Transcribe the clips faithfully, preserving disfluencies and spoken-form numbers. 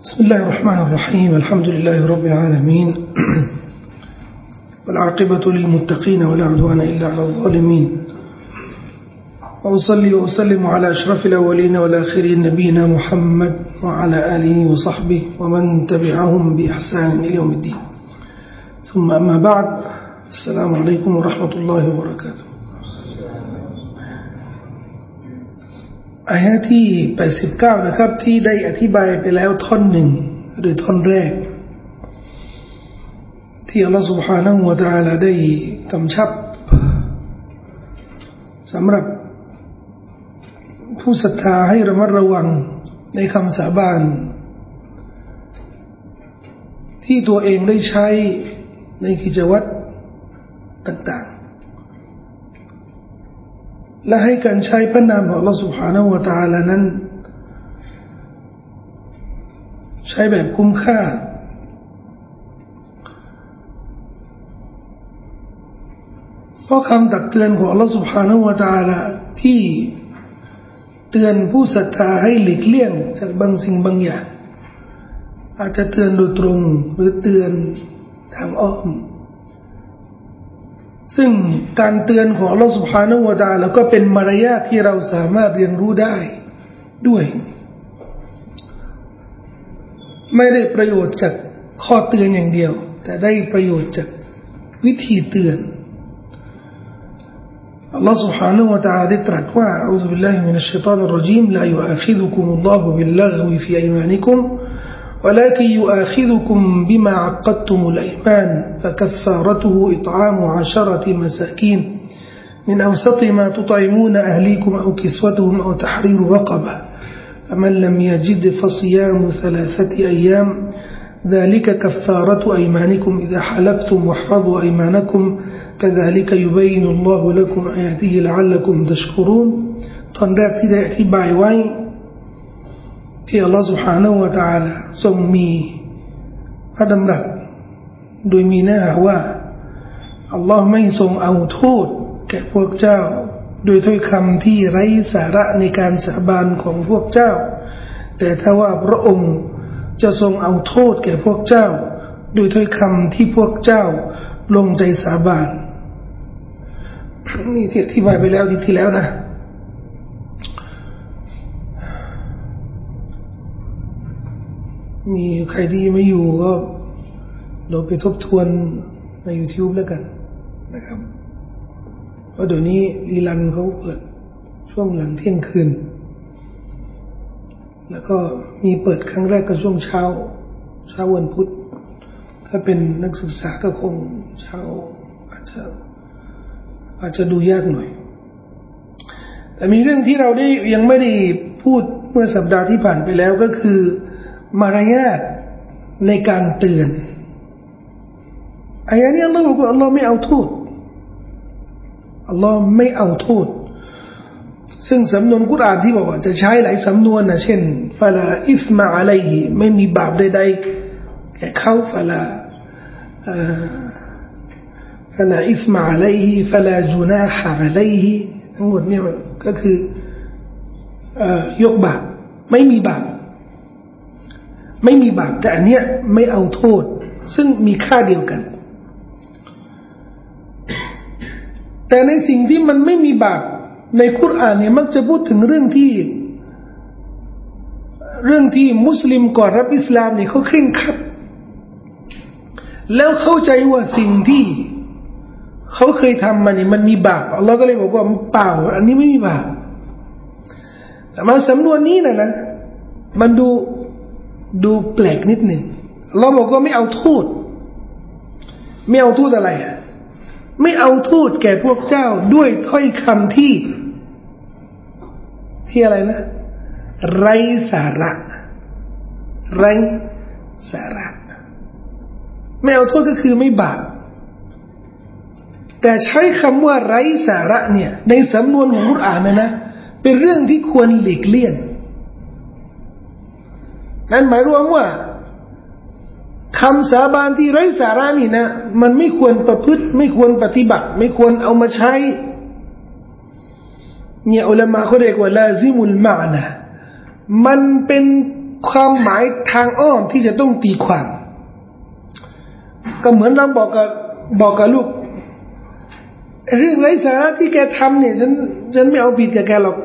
بسم الله الرحمن الرحيم الحمد لله رب العالمين والعاقبة للمتقين ولا عدوان إلا على الظالمين وأصلي وأسلم على أشرف الأولين والآخرين نبينا محمد وعلى آله وصحبه ومن تبعهم بإحسان إلى يوم الدين ثم أما بعد السلام عليكم ورحمة الله وبركاته อายะห์ที่แปดสิบเก้านะครับที่ได้อธิบายไปแล้วท่อนหนึ่งหรือท่อนแรกที่อัลลอฮฺ سبحانه และ تعالى ได้กำชับสำหรับผู้ศรัทธาให้ระมัดระวังในคำสาบานที่ตัวเองได้ใช้ในกิจวัตรต่างๆและให้การใช้พระนามของ Allah سبحانه และ تعالى นั้นใช้แบบคุ้มค่าเพราะคำตักเตือนของ Allah سبحانه และ تعالى ที่เตือนผู้ศรัทธาให้หลีกเลี่ยงจากบางสิ่งบางอย่างอาจจะเตือนโดยตรงหรือเตือนทางอ้อมซึ่งการเตือนของ Allah سبحانه และ تعالى ก็เป็นมารยาทที่เราสามารถเรียนรู้ได้ด้วยไม่ได้ประโยชน์จากข้อเตือนอย่างเดียวแต่ได้ประโยชน์จากวิธีเตือน Allah سبحانه และ تعالى ได้ตรัสว่า أعوذ بالله من الشيطان الرجيم لا يؤاخذكم الله باللغو في أيمانكم ولكن يؤاخذكم بما عقدتم الأيمان فكفارته إطعام عشرة مساكين من أوسط ما تطعمون أهليكم أو كسوتهم أو تحرير رقبة فمن لم يجد فصيام ثلاثة أيام ذلك كفارة أيمانكم إذا حلفتم واحفظوا أيمانكم كذلك يبين الله لكم آياته لعلكم تشكرون ตอนแรกที่ได้อธิบายไว้ที่อัลลอฮฺ سبحانه และ تعالى ทรงมีพระดำรัสโดยมีเนื้อหาว่าอัลลอฮฺไม่ทรงเอาโทษแก่พวกเจ้าโดยถ้อยคำที่ไร้สาระในการสาบานของพวกเจ้าแต่ถ้าว่าพระองค์จะทรงเอาโทษแก่พวกเจ้าโดยถ้อยคำที่พวกเจ้าลงใจสาบานนี่ที่อธิบายไปแล้วที่ที่แล้วนะมีใครที่ไม่อยู่ก็เราไปทบทวนใน YouTube แล้วกันนะครับเพราะเดี๋ยวนี้รีลันเขาเปิดช่วงหลังเที่ยงคืนแล้วก็มีเปิดครั้งแรกก็ช่วงเช้าเช้าวันพุธถ้าเป็นนักศึกษาก็คงเช้าอาจจะอาจจะดูยากหน่อยแต่มีเรื่องที่เราได้ยังไม่ได้พูดเมื่อสัปดาห์ที่ผ่านไปแล้วก็คือมารยาทในการเตือนอายะนี้อัลลอฮฺบอกว่าอัลลอฮฺไม่เอาโทษอัลลอฮฺไม่เอาโทษซึ่งสำนวนกุรอานที่บอกว่าจะใช้หลายสำนวนนะเช่นฟะลาอิสมาอะลัยฮิไม่มีบาปใดๆแก่เขาฟะลาฟะลาอิสมาอะลัยฮิฟะลาจุนาฮะอะลัยฮิทั้งหมดเนี่ยก็คือยกบาปไม่มีบาปไม่มีบาปแต่อันเนี้ยไม่เอาโทษซึ่งมีค่าเดียวกันแต่ในสิ่งที่มันไม่มีบาปในคุรอานเนี่ยมักจะพูดถึงเรื่องที่เรื่องที่มุสลิมก่อนรับอิสลามเนี่ยเขาเคร่งครัดแล้วเข้าใจว่าสิ่งที่เขาเคยทำมาเนี่ยมันมีบาปอัลลอฮ์ก็เลยบอกว่าเปล่าอันนี้ไม่มีบาปแต่มาสำนวนนี้นะนะมันดูดูแปลกนิดหนึ่งเราบอกว่าไม่เอาโทษไม่เอาโทษอะไรไม่เอาโทษแก่พวกเจ้าด้วยถ้อยคำที่ที่อะไรนะไร้สาระไร้สาระไม่เอาโทษก็คือไม่บาปแต่ใช้คำว่าไร้สาระเนี่ยในสำนวนของกุรอานนะนะเป็นเรื่องที่ควรหลีกเลี่ยงนั่นหมายรวมว่าคำสาบานที่ไร้สาระนี่นะมันไม่ควรประพฤติไม่ควรปฏิบัติไม่ควรเอามาใช้เนี่ยอุลามะเขาเรียกว่าลาซิมุลมานะมันเป็นความหมายทางอ้อมที่จะต้องตีความก็เหมือนเราบอกกับบอกกับลูกเรื่องไร้สาระที่แกทำเนี่ยฉันฉันไม่เอาผิดกับแกหรอก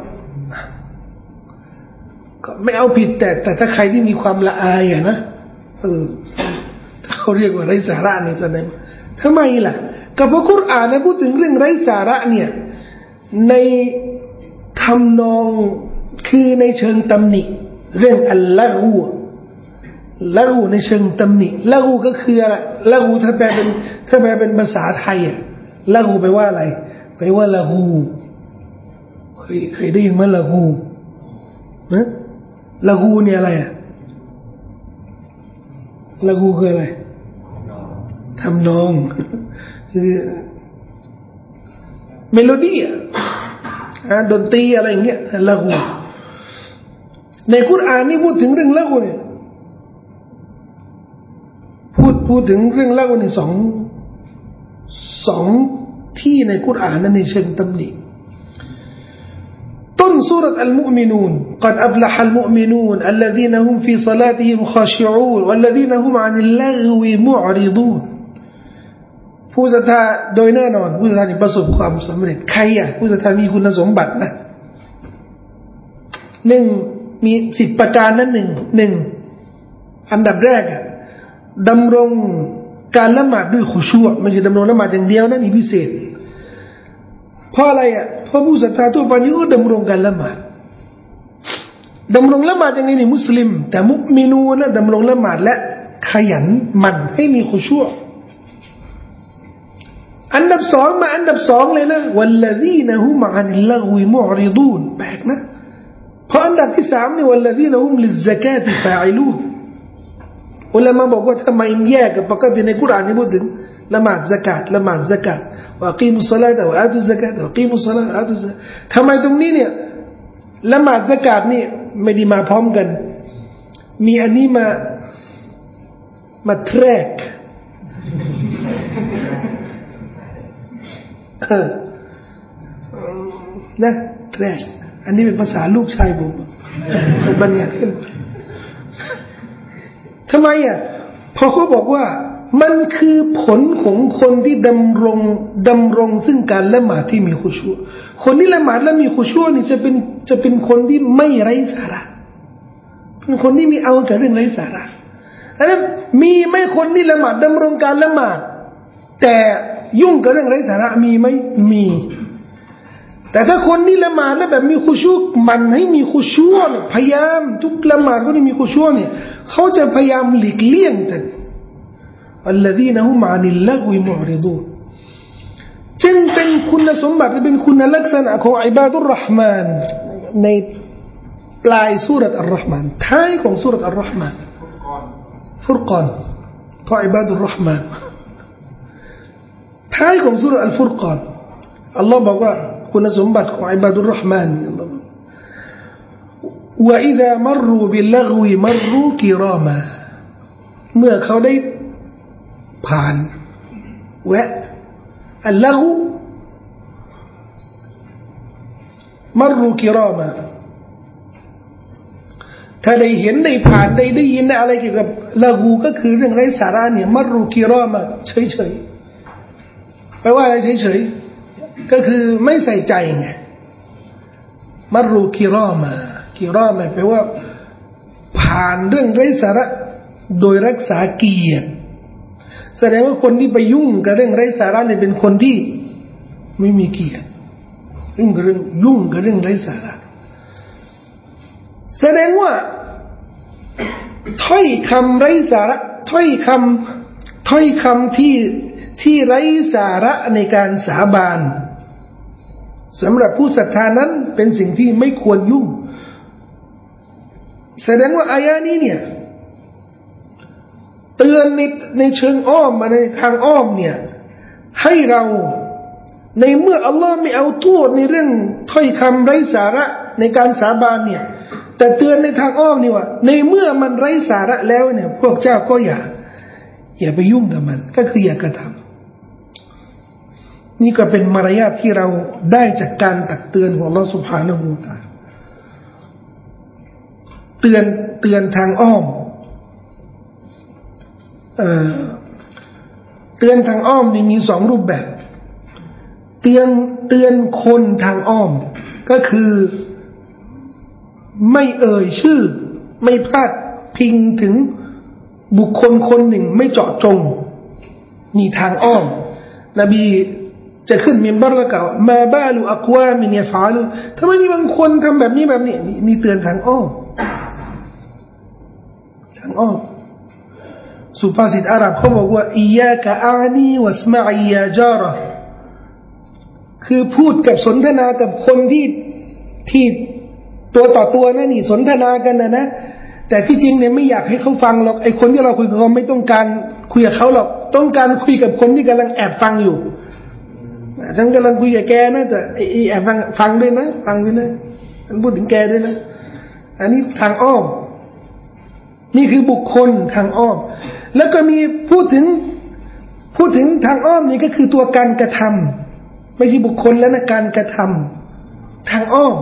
ก็ไม่เอาผิดแต่แต่ถ้าใครที่มีความละอายอะนะเออถ้าเขาเรียกว่าไร้สาระนี่แสดงทำไมล่ะก็เพราะกุรอานนะพูดถึงเรื่องไร้สาระเนี่ยในทำนองคือในเชิงตำหนิเรื่องอัลละกูละกูในเชิงตำหนิละกูก็คืออะไรละกูถ้าแปลเป็นถ้าแปลเป็นภาษาไทยอะละกูแปลว่าอะไรแปลว่าละกูเคยเคยได้ยินไหมละกูนะละกูเนี่ยอะไรอะละกูคืออะไรทำนองคือเมโลดี้อะดนตรีอะไรอย่างเงี้ยละกูในกุรอานนี่พูดถึงเรื่องละกูเนี่ยพูดพูดถึงเรื่องละกูนี่สองสองที่ในกุรอานนั้นในเชิงตำหนิต้นซูเราะห์อัลมุอ์มินูน قد أفلح المؤمنون الذين هم في صلاتهم خاشعون والذين هم عن اللغو معرضون ผู้ศรัทธาโดยแน่นอนผู้ศรัทธานี่ประสบความสำเร็จใครอ่ะผู้ศรัทธามีคุณสมบัตินะหนึ่งมีสิบประการนั้นหนึ่งหนึ่งอันดับแรกอ่ะดำรงการละหมาดด้วยขุชูอ์ไม่ใช่ดำรงละหมาดอย่างเดียวนะนี่พิเศษเพราะอะไรอ่ะเพราะผู้ศรัทธาทั่วไปนี่ก็ดำรงการละหมาดดำรงละหมาดอย่างนี้นี่มุสลิมแต่มุมินูนะดำรงละหมาดและขยันหมั่นให้มีขุชูอ์อันดับสองมาอันดับสองเลยนะวัลลซีนะฮุมอันิลละฆวิมุอริดูนแปลกนะเพราะอันดับที่สามนี่วัลลซีนะฮุมลิซซะกาติฟาอิลูนอุลามะบอกว่าทำไมแยกกับปกติในกุรอานนี่พูดถึงละหมาดซะกาตละหมาดซะกาตวะอักีมุศศอลาตวะอาตุซซะกาตวะอักีมุศศอลาตวะอาตุซะกาตทำไมตรงนี้เนี่ยละหมาดซะกาตนี่ไม่ได้มาพร้อมกันมีอันนี้มามาแทรกเออนะแทรกอันนี้เป็นภาษาลูกชายผมบัญญัติขึ้นทำไมอ่ะเพราะเขาบอกว่ามันคือผลของคนที่ดำรงดำรงซึ่งการละหมาดที่มีขุชูอ์คนที่ละหมาดและมีขุชูอ์นี่จะเป็นจะเป็นคนที่ไม่ไร้สาระเป็นคนที่มีเอาแต่เรื่องไร้สาระแล้วมีไหมคนที่ละหมาดดำรงการละหมาดแต่ยุ่งกับเรื่องไร้สาระมีไหมมีแต่ถ้าคนที่ละหมาดแล้วแบบมีขุชูอ์มันให้มีขุชูอ์พยายามทุกละหมาดคนที่มีขุชูอ์เนี่ยเขาจะพยายามหลีกเลี่ยงจากالذين هم عن اللغو معرضون จึงเป็นคุณสมบัติเป็นคุณลักษณะของอิบาดุรเราะห์มานในปลายซูเราะห์อัลเราะห์มานท้ายของซูเราะห์อัลเราะห์มานฟุรกานของอิบาดุรเราะห์มานท้ายของซูเราะห์อัลฟุรกานอัลลอฮ์บอกว่าคุณสมบัติของอิบาดุรเราะห์มานว่า إذا مروا باللغو مروا كراما เมื่อเขาได้ผ่านแวะอัลละกูมรุกิรามาถ้าได้เห็นได้ผ่านได้ได้ยินอะไรเกี่ยวกับละกูก็คือเรื่องไร้สาระเนี่ยมรุกิรามาเฉยๆแปลว่าอะไรเฉยๆก็คือไม่ใส่ใจไงมรุกิรามากิรามาแปลว่าผ่านเรื่องไร้สาระโดยรักษาเกียรติแสดงว่าคนที่ไปยุ่งกับเรื่องไร้สาระเนี่ยเป็นคนที่ไม่มีเกียรติยุ่งกับเรื่องยุ่งกับเรื่องไร้สาระแสดงว่าถ้อยคำไร้สาระถ้อยคำถ้อยคำที่ที่ไร้สาระในการสาบานสำหรับผู้ศรัทธานั้นเป็นสิ่งที่ไม่ควรยุ่งแสดงว่าอายะนี้เนี่ยเตือนในในเชิงอ้อมมาในทางอ้อมเนี่ยให้เราในเมื่ออัลลอฮ์ไม่เอาโทษในเรื่องถ้อยคำไร้สาระในการสาบานเนี่ยแต่เตือนในทางอ้อมนี่ว่าในเมื่อมันไร้สาระแล้วเนี่ยพวกเจ้าก็อย่าอย่าไปยุ่งกับมันก็คืออย่ากระทำนี่ก็เป็นมารยาทที่เราได้จากการตักเตือนของอัลลอฮ์ سبحانه และ تعالى เตือนเตือนทางอ้อมเอ่อเตือนทางอ้อมนี่มีสองรูปแบบเตือนเตือนคนทางอ้อมก็คือไม่เอ่ยชื่อไม่พลาดพิงถึงบุคคลคนหนึ่งไม่เจาะจงนี่ทางอ้อมนบีจะขึ้นมิมบัรแล้วก็มาบาลุอักวามินยะฟาลุทำไมนี่บางคนทำแบบนี้แบบนี้นี่เตือนทางอ้อมทางอ้อมสุภาษิตอาหรับเขาบอกว่าอียากะอานีวัสมาอียาจาระคือพูดกับสนทนากับคนที่ที่ตัวต่อตัวนะนี่สนทนากันนะนะแต่ที่จริงเนี่ยไม่อยากให้เขาฟังหรอกไอ้คนที่เราคุยกับเขาไม่ต้องการคุยกับเขาหรอกต้องการคุยกับคนที่กำลังแอบฟังอยู่ฉันกำลังคุยกับแกนะแต่ไอ้แอบฟังฟังด้วยนะฟังด้วยนะฉันพูดถึงแกด้วยนะอันนี้ทางอ้อมนี่คือบุคคลทางอ้อมแล้วก็มีพูดถึงพูดถึงทางอ้อมนี่ก็คือตัวการกระทำไม่ใช่บุคคลแล้วนะการกระทำทางอ้อม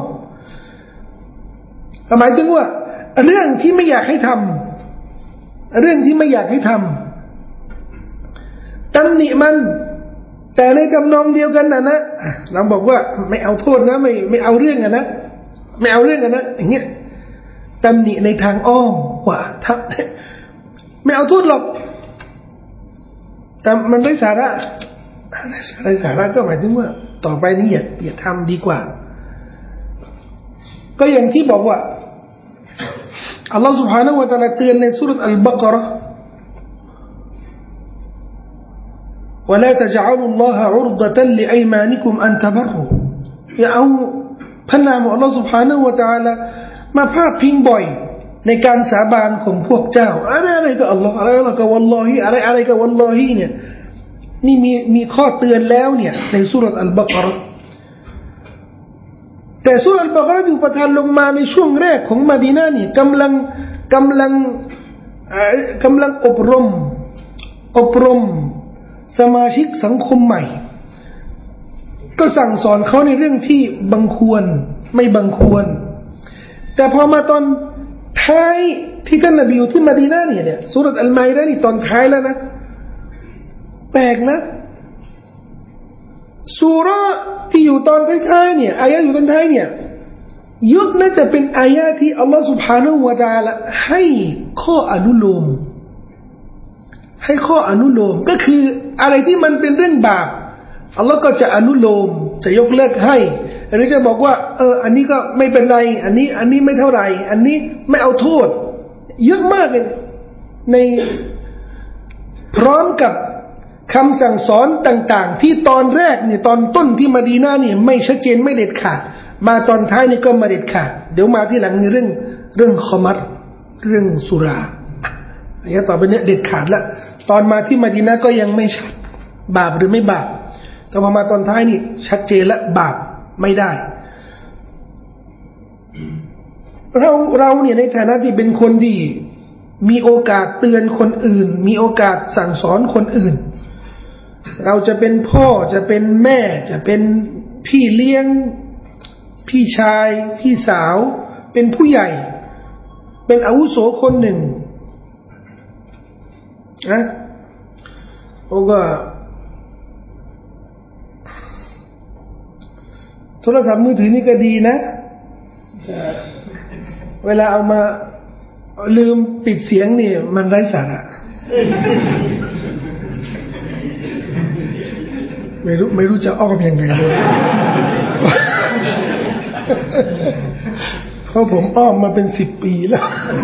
หมายถึงว่าเรื่องที่ไม่อยากให้ทำเรื่องที่ไม่อยากให้ทำตำหนิมันแต่ในกำนองเดียวกันนะนะเราบอกว่าไม่เอาโทษนะไม่ไม่เอาเรื่องกันนะไม่เอาเรื่องกันนะอย่างเงี้ยตำหนิในทางอ้อมว่าถ้าไม่เอาโทษหรอกแต่มันไร้สาระไร้สาระก็หมายถึงว่าต่อไปนี้อย่าอย่าทำดีกว่าก็อย่างที่บอกว่าอัลลอฮฺ سبحانه และ تعالى เตือนในซูเราะห์อัลบะเกาะเราะห์ ولا تجعلوا الله عرضة لأيمانكم أن تبروا อย่าเอาพระนามของอัลลอฮฺ سبحانه และ تعالى มาพาดพิงบ่อยในการสาบานของพวกเจ้าอะไรอะไรก็อัลลอฮฺอะไรอะไรก็วัลลอฮิอะไรอะไรก็วัลลอฮิเนี่ยนี่มีมีข้อเตือนแล้วเนี่ยในซูเราะห์อัลบะเกาะเราะห์แต่ซูเราะห์อัลบะเกาะเราะห์ที่ประทานลงมาในช่วงแรกของมะดีนะห์นี่กำลังกำลังกำลังอบรมอบรมสมาชิกสังคมใหม่ก็สั่งสอนเขาในเรื่องที่บังควรไม่บังควรแต่พอมาตอนท้ายที่ท่านนบีอยู่ที่มะดีนะห์เนี่ยเนี่ยซูเราะห์อัลมาอิดะห์นี่ตอนท้ายแล้วนะแปลกนะซูเราะห์ที่อยู่ตอนท้ายๆเนี่ยอายะห์อยู่ตอนท้ายเนี่ยยุคน่าจะเป็นอายะห์ที่อัลลอฮฺ سبحانه และ تعالى ให้ข้ออนุโลมให้ข้ออนุโลมก็คืออะไรที่มันเป็นเรื่องบาปอัลลอฮฺก็จะอนุโลมจะยกเลิกให้หรือจะบอกว่าเอออันนี้ก็ไม่เป็นไรอันนี้อันนี้ไม่เท่าไหร่อันนี้ไม่เอาโทษเยอะมากเลยในพร้อมกับคำสั่งสอนต่างๆที่ตอนแรกเนี่ยตอนต้นที่มะดีนะห์เนี่ยไม่ชัดเจนไม่เด็ดขาดมาตอนท้ายนี่ก็มาเด็ดขาดเดี๋ยวมาที่หลังในเรื่องเรื่องขมัรเรื่องสุราอย่างนี้ต่อไปเนี่ยเด็ดขาดแล้วตอนมาที่มะดีนะห์ก็ยังไม่ชัดบาปหรือไม่บาปแต่พอมาตอนท้ายนี่ชัดเจนแล้วบาปไม่ได้เราเราเนี่ยในฐานะที่เป็นคนดีมีโอกาสเตือนคนอื่นมีโอกาสสั่งสอนคนอื่นเราจะเป็นพ่อจะเป็นแม่จะเป็นพี่เลี้ยงพี่ชายพี่สาวเป็นผู้ใหญ่เป็นอาวุโสคนหนึ่งนะโอ้ก็โทรศัพท์มือถือนี่ก็ดีนะเวลาเอามาลืมปิดเสียงนี่มันไร้สาระไม่รู้ไม่รู้จะอ้อมยังไงเลยเพราะผมอ้อมมาเป็นสิบปีแล้ว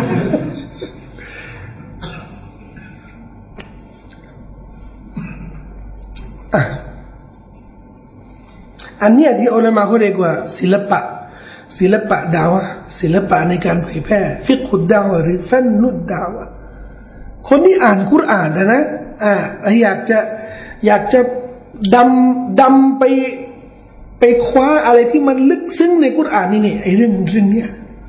อันนี้ที่อุลามะเขาเรียกว่าศิลปะศิลปะดาวะศิลปะในการเผยแพร่ฟิกฮุดดาวะหรือฟันนุดดาวะคนที่อ่านกุรอานนะนะอ่าอยากจะอยากจะดำดำไปไปคว้าอะไรที่มันลึกซึ้งในกุรอานนี่นี่ไอ้เรื่องเรื่องเนี้ย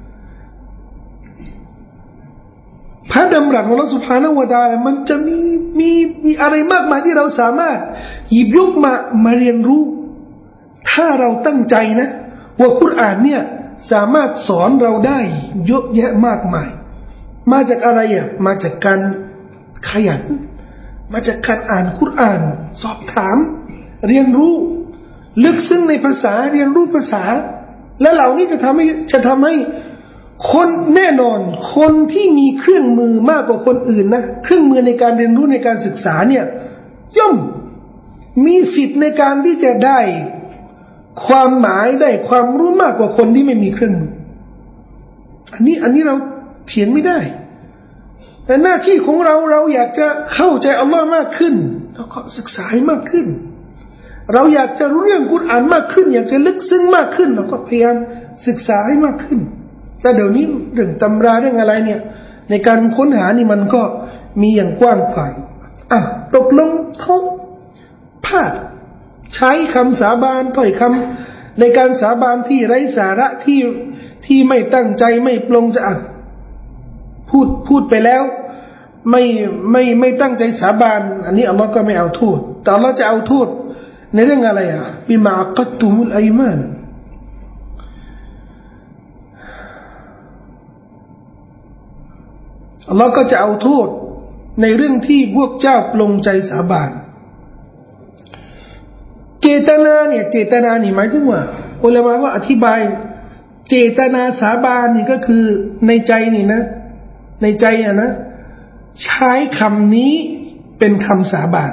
พระดำรัสของอัลเลาะห์ซุบฮานะฮูวะตะอาลามันจะมีมีมีอะไรมากมายที่เราสามารถหยิบยกมามาเรียนรู้ถ้าเราตั้งใจนะว่ากุรอานเนี่ยสามารถสอนเราได้เยอะแยะมากมายมาจากอะไรอ่ะมาจากการขยันมาจากการอ่านกุรอานสอบถามเรียนรู้ลึกซึ้งในภาษาเรียนรู้ภาษาและเหล่านี้จะทำให้จะทำให้คนแน่นอนคนที่มีเครื่องมือมากกว่าคนอื่นนะเครื่องมือในการเรียนรู้ในการศึกษาเนี่ยย่อมมีสิทธิ์ในการที่จะได้ความหมายได้ความรู้มากกว่าคนที่ไม่มีเครื่องมืออันนี้อันนี้เราเถียงไม่ได้แต่หน้าที่ของเราเราอยากจะเข้าใจอัลลอฮ์มากขึ้นเราก็ศึกษาให้มากขึ้นเราอยากจะรู้เรื่องกุรอานมากขึ้นอยากจะลึกซึ้งมากขึ้นเราก็พยายามศึกษาให้มากขึ้นแต่เดี๋ยวนี้เรื่องตำราเรื่องอะไรเนี่ยในการค้นหานี่มันก็มีอย่างกว้างขวางอ่ะตกลงเขาพลาดใช้คำสาบานถ้อยคำในการสาบานที่ไร้สาระที่ที่ไม่ตั้งใจไม่ปลงจะอ่ะพูดพูดไปแล้วไม่ไม่ไม่ตั้งใจสาบานอันนี้อัลลอฮ์ก็ไม่เอาโทษแต่อัลลอฮ์จะเอาโทษในเรื่องอะไรอ่ะบิมาอักดตุมุลอิมานอัลลอฮ์ก็จะเอาโทษในเรื่องที่พวกเจ้าปลงใจสาบานเจตนาเนี่ยเจตนานี่หมายถึงว่าอุลามะก็อธิบายเจตนาสาบานนี่ก็คือในใจนี่นะในใจอ่ะนะใช้คำนี้เป็นคำสาบาน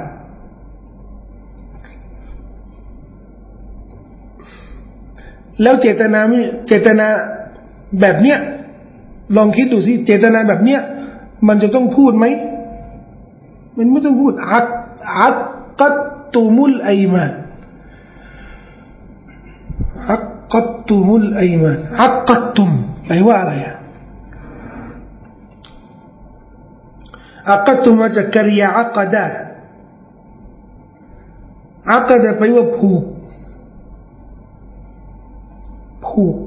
แล้วเจตนาเจตนาแบบเนี้ยลองคิดดูสิเจตนาแบบเนี้ยมันจะต้องพูดไหมมันไม่ต้องพูดอักอักกัดตุมุลอิมานอักกัดตุมุลอิมานอักกัดตุมแปลว่าอะไรอ่ะอักกัดตุมมาจากกริยาอักดะอักดะแปลว่าผูกผูก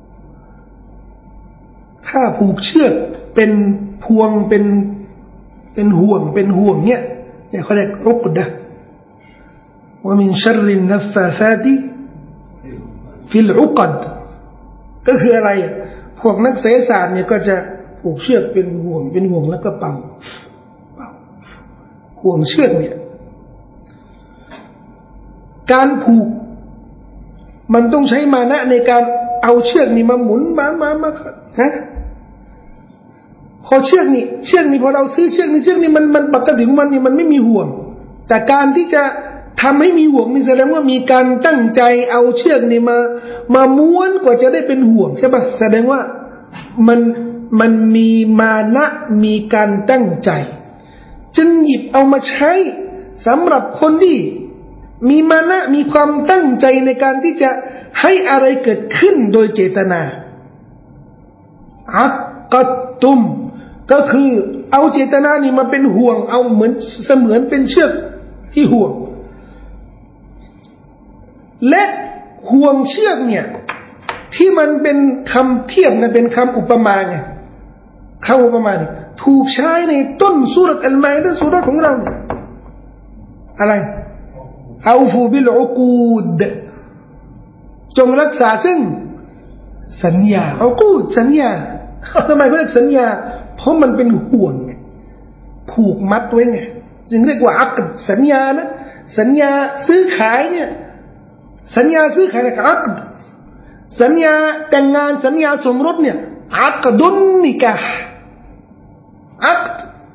ถ้าผูกเชือกเป็นพวงเป็นเป็นห่วงเป็นห่วงเนี่ยเนี่ยเขาเรียกอุกดะว่ามินชัรรินนัฟฟาซาติฟิลอุกดก็คืออะไรอ่ะพวกนักเสยศาสตร์เนี่ยก็จะผูกเชือกเป็นห่วงเป็นห่วงแล้วก็เป่าเป่าห่วงเชือกเนี่ยการผูกมันต้องใช้มานะในการเอาเชือกนี่มาหมุนมามามาฮะพอเชือกนี่เชือกนี่พอเราซื้อเชือกนี่เชือกนี่มันมันปกติของมันนี่มันไม่มีห่วงแต่การที่จะทำให้มีห่วงนี่แสดงว่ามีการตั้งใจเอาเชือกนี่มามาม้วนกว่าจะได้เป็นห่วงใช่ป่ะแสดงว่ามันมันมีมานะมีการตั้งใจจึงหยิบเอามาใช้สำหรับคนที่มีมานะมีความตั้งใจในการที่จะให้อะไรเกิดขึ้นโดยเจตนาอักกัดตุมก็คือเอาเจตนานี่มาเป็นห่วงเอาเหมือนเสมือนเป็นเชือกที่ห่วงและห่วงเชือกเนี่ยที่มันเป็นคำเทียบนะเป็นคำอุปมาไงคำอุปมาเนี่ยถูกใช้ในต้นซูเราะห์อัลมาอิดะห์ซูเราะห์ของเราอะไรเอาฟูบิลอุกูดจงรักษาซึ่งสัญญาอุกูดสัญญาทำไมเขาเรียกสัญญาเพราะมันเป็นห่วงไงผูกมัดไว้ไงจึงเรียกว่าอักดสัญญานะสัญญาซื้อขายเนี่ยสัญญาซื้อขายนะอักดสัญญาแต่งงานสัญญาสมรสเนี่ยอักดุนนิกะห์อักด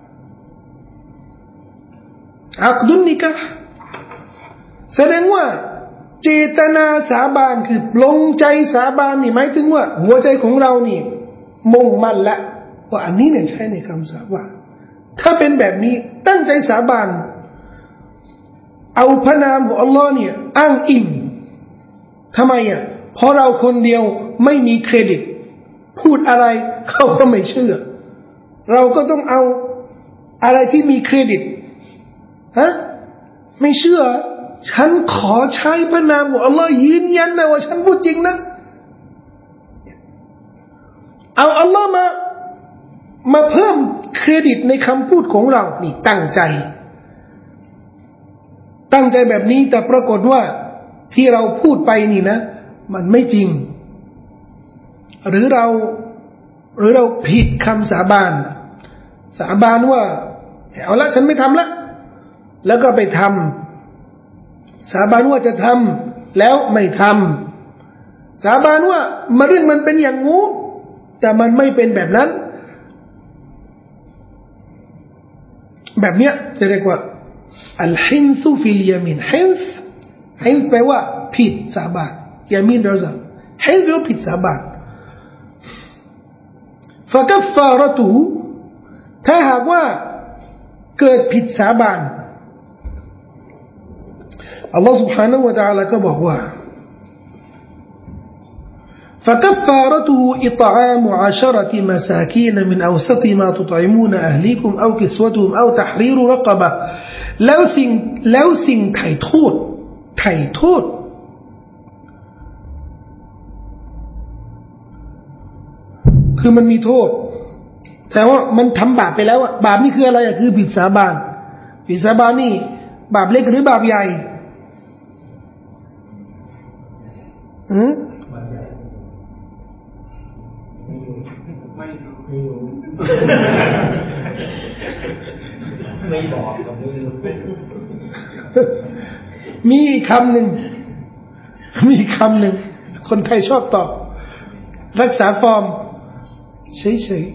อักดุนนิกะห์แสดงว่าเจตนาสาบานคือลงใจสาบานนี่หมายถึงว่าหัวใจของเรานี่มุ่งมั่นละว่าอันนี้เนี่ยใช้ในคำสาบานถ้าเป็นแบบนี้ตั้งใจสาบานเอาพระนามของอัลลอฮ์เนี่ยอ้างอิงทำไมอ่ะเพราะเราคนเดียวไม่มีเครดิตพูดอะไรเขาก็ไม่เชื่อเราก็ต้องเอาอะไรที่มีเครดิตฮะไม่เชื่อฉันขอใช้พระนามของอัลลอฮ์ยืนยันนะว่าฉันพูดจริงนะเอาอัลลอฮ์มามาเพิ่มเครดิตในคำพูดของเรานี่ตั้งใจตั้งใจแบบนี้แต่ปรากฏว่าที่เราพูดไปนี่นะมันไม่จริงหรือเราหรือเราผิดคำสาบานสาบานว่าเอาละฉันไม่ทำละแล้วก็ไปทำสาบานว่าจะทำแล้วไม่ทำสาบานว่ามันเรื่องมันเป็นอย่างงูแต่มันไม่เป็นแบบนั้นแบบเนี้ยจะเรียกว่าอัลฮินซุฟิลยามินฮินส์ฮินส์แปลว่าผิดสาบานยามินเราจะฮินส์แปลว่าผิดสาบานฟะกัฟฟาระตุถ้าหากว่าเกิดผิดสาบานอัลลอฮฺ سبحانه และ تعالى ก็บอกว่า فكفارته إطعام عشرة مساكين من أوسط ما تطعمون أهليكم أو كسوتهم أو تحرير رقبة แล้วสิ่งแล้วสิ่งไถ่โทษไถ่โทษคือมันมีโทษแต่ว่ามันทำบาปไปแล้วอะบาปนี่คืออะไรอะคือผิดสาบานผิดสาบานนี่บาปเล็กหรือบาปใหญ่อืมไม่รู้ไม่บอกก็ไม่รู้มีคำหนึ่งมีคำหนึ่งคนไทยชอบตอบรักษาฟอร์มเฉย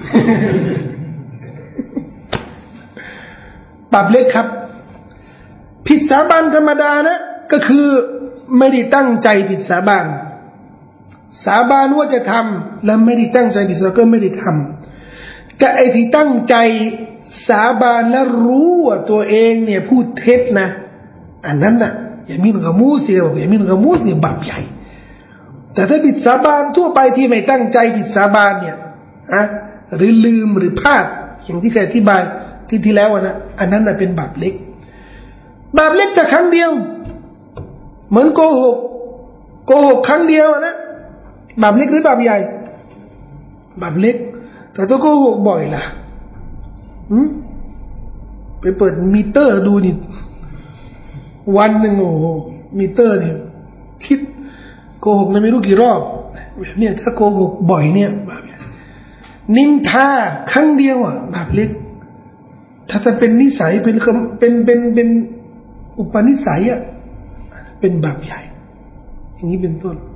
ๆบาปเล็กครับผิดสาบานธรรมดานะก็คือไม่ได้ตั้งใจผิดสาบานสาบานว่าจะทำแล้วไม่ได้ตั้งใจผิดก็ไม่ได้ทำแต่ไอ้ที่ตั้งใจสาบานแล้วรู้ว่าตัวเองเนี่ยพูดเท็จนะอันนั้นน่ะอย่ามินกะมูสเนี่ยอย่ามินกะมูสเนี่ยบาปใหญ่แต่ถ้าผิดสาบานทั่วไปที่ไม่ตั้งใจผิดสาบานเนี่ยอะหรือลืมหรือพลาดอย่างที่เคยอธิบายที่ที่แล้วนะอันนั้นน่ะเป็นบาปเล็กบาปเล็กแต่ครั้งเดียวเหมือนโกหกโกหกครั้งเดียวนะบาปเล็กหรือบาปใหญ่บาปเล็กแต่ถ้าโกหกบ่อยล่ะหืมไปเปิดมิเตอร์ดูนี่วันหนึ่งโอ้โหมิเตอร์เนี่ยคิดโกหกไม่รู้กี่รอบแบบนี้ถ้าโกหกบ่อยเนี่ยบาปใหญ่นินทาครั้งเดียวอ่ะบาปเล็กถ้าจะเป็นนิสัยเป็นเป็นเป็นเป็นอุปนิสัยอ่ะเป็นบาปใหญ่อย่างนี้เป็นต้น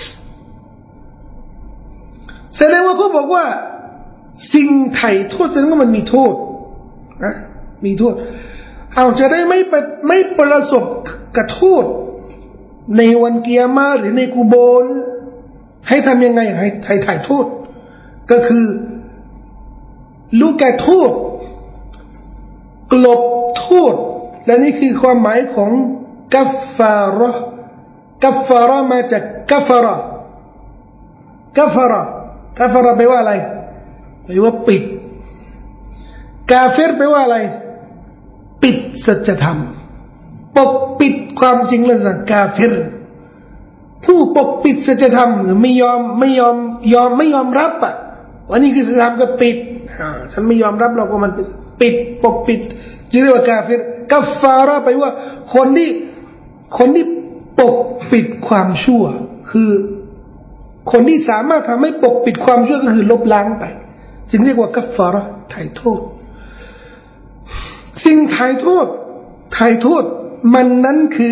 แสดงว่าเขาบอกว่าสิ่งไถ่โทษแสดงว่ามันมีโทษนะมีโทษเอาจะได้ไม่ไปไม่ประสบกับโทษในวันกิยามะห์หรือในกุโบรให้ทำยังไงให้ให้ไถ่โทษก็คือรู้แก่โทษกลบโทษและนี่คือความหมายของกัฟฟาระกัฟฟาระมาจากกัฟระกัฟระกัฟระแปลว่าอะไรแปลว่าปิดกาเฟรแปลว่าอะไรปิดสัจธรรมปกปิดความจริงและสัจกาเฟรผู้ปกปิดสัจธรรมไม่ยอมไม่ยอมยอมไม่ยอมรับอ่ะวันนี้คือสัจธรรมก็ปิดฉันไม่ยอมรับเราก็มันปิดปกปิดจึงเรียกว่ากาเฟรกัฟฟาระแปลว่าคนที่คนที่ปกปิดความชั่วคือคนที่สามารถทำให้ปกปิดความชั่วก็คือลบล้างไปจึงเรียกว่ากัฟฟาระไถ่โทษสิ่งไถ่โทษไถ่โทษมันนั้นคือ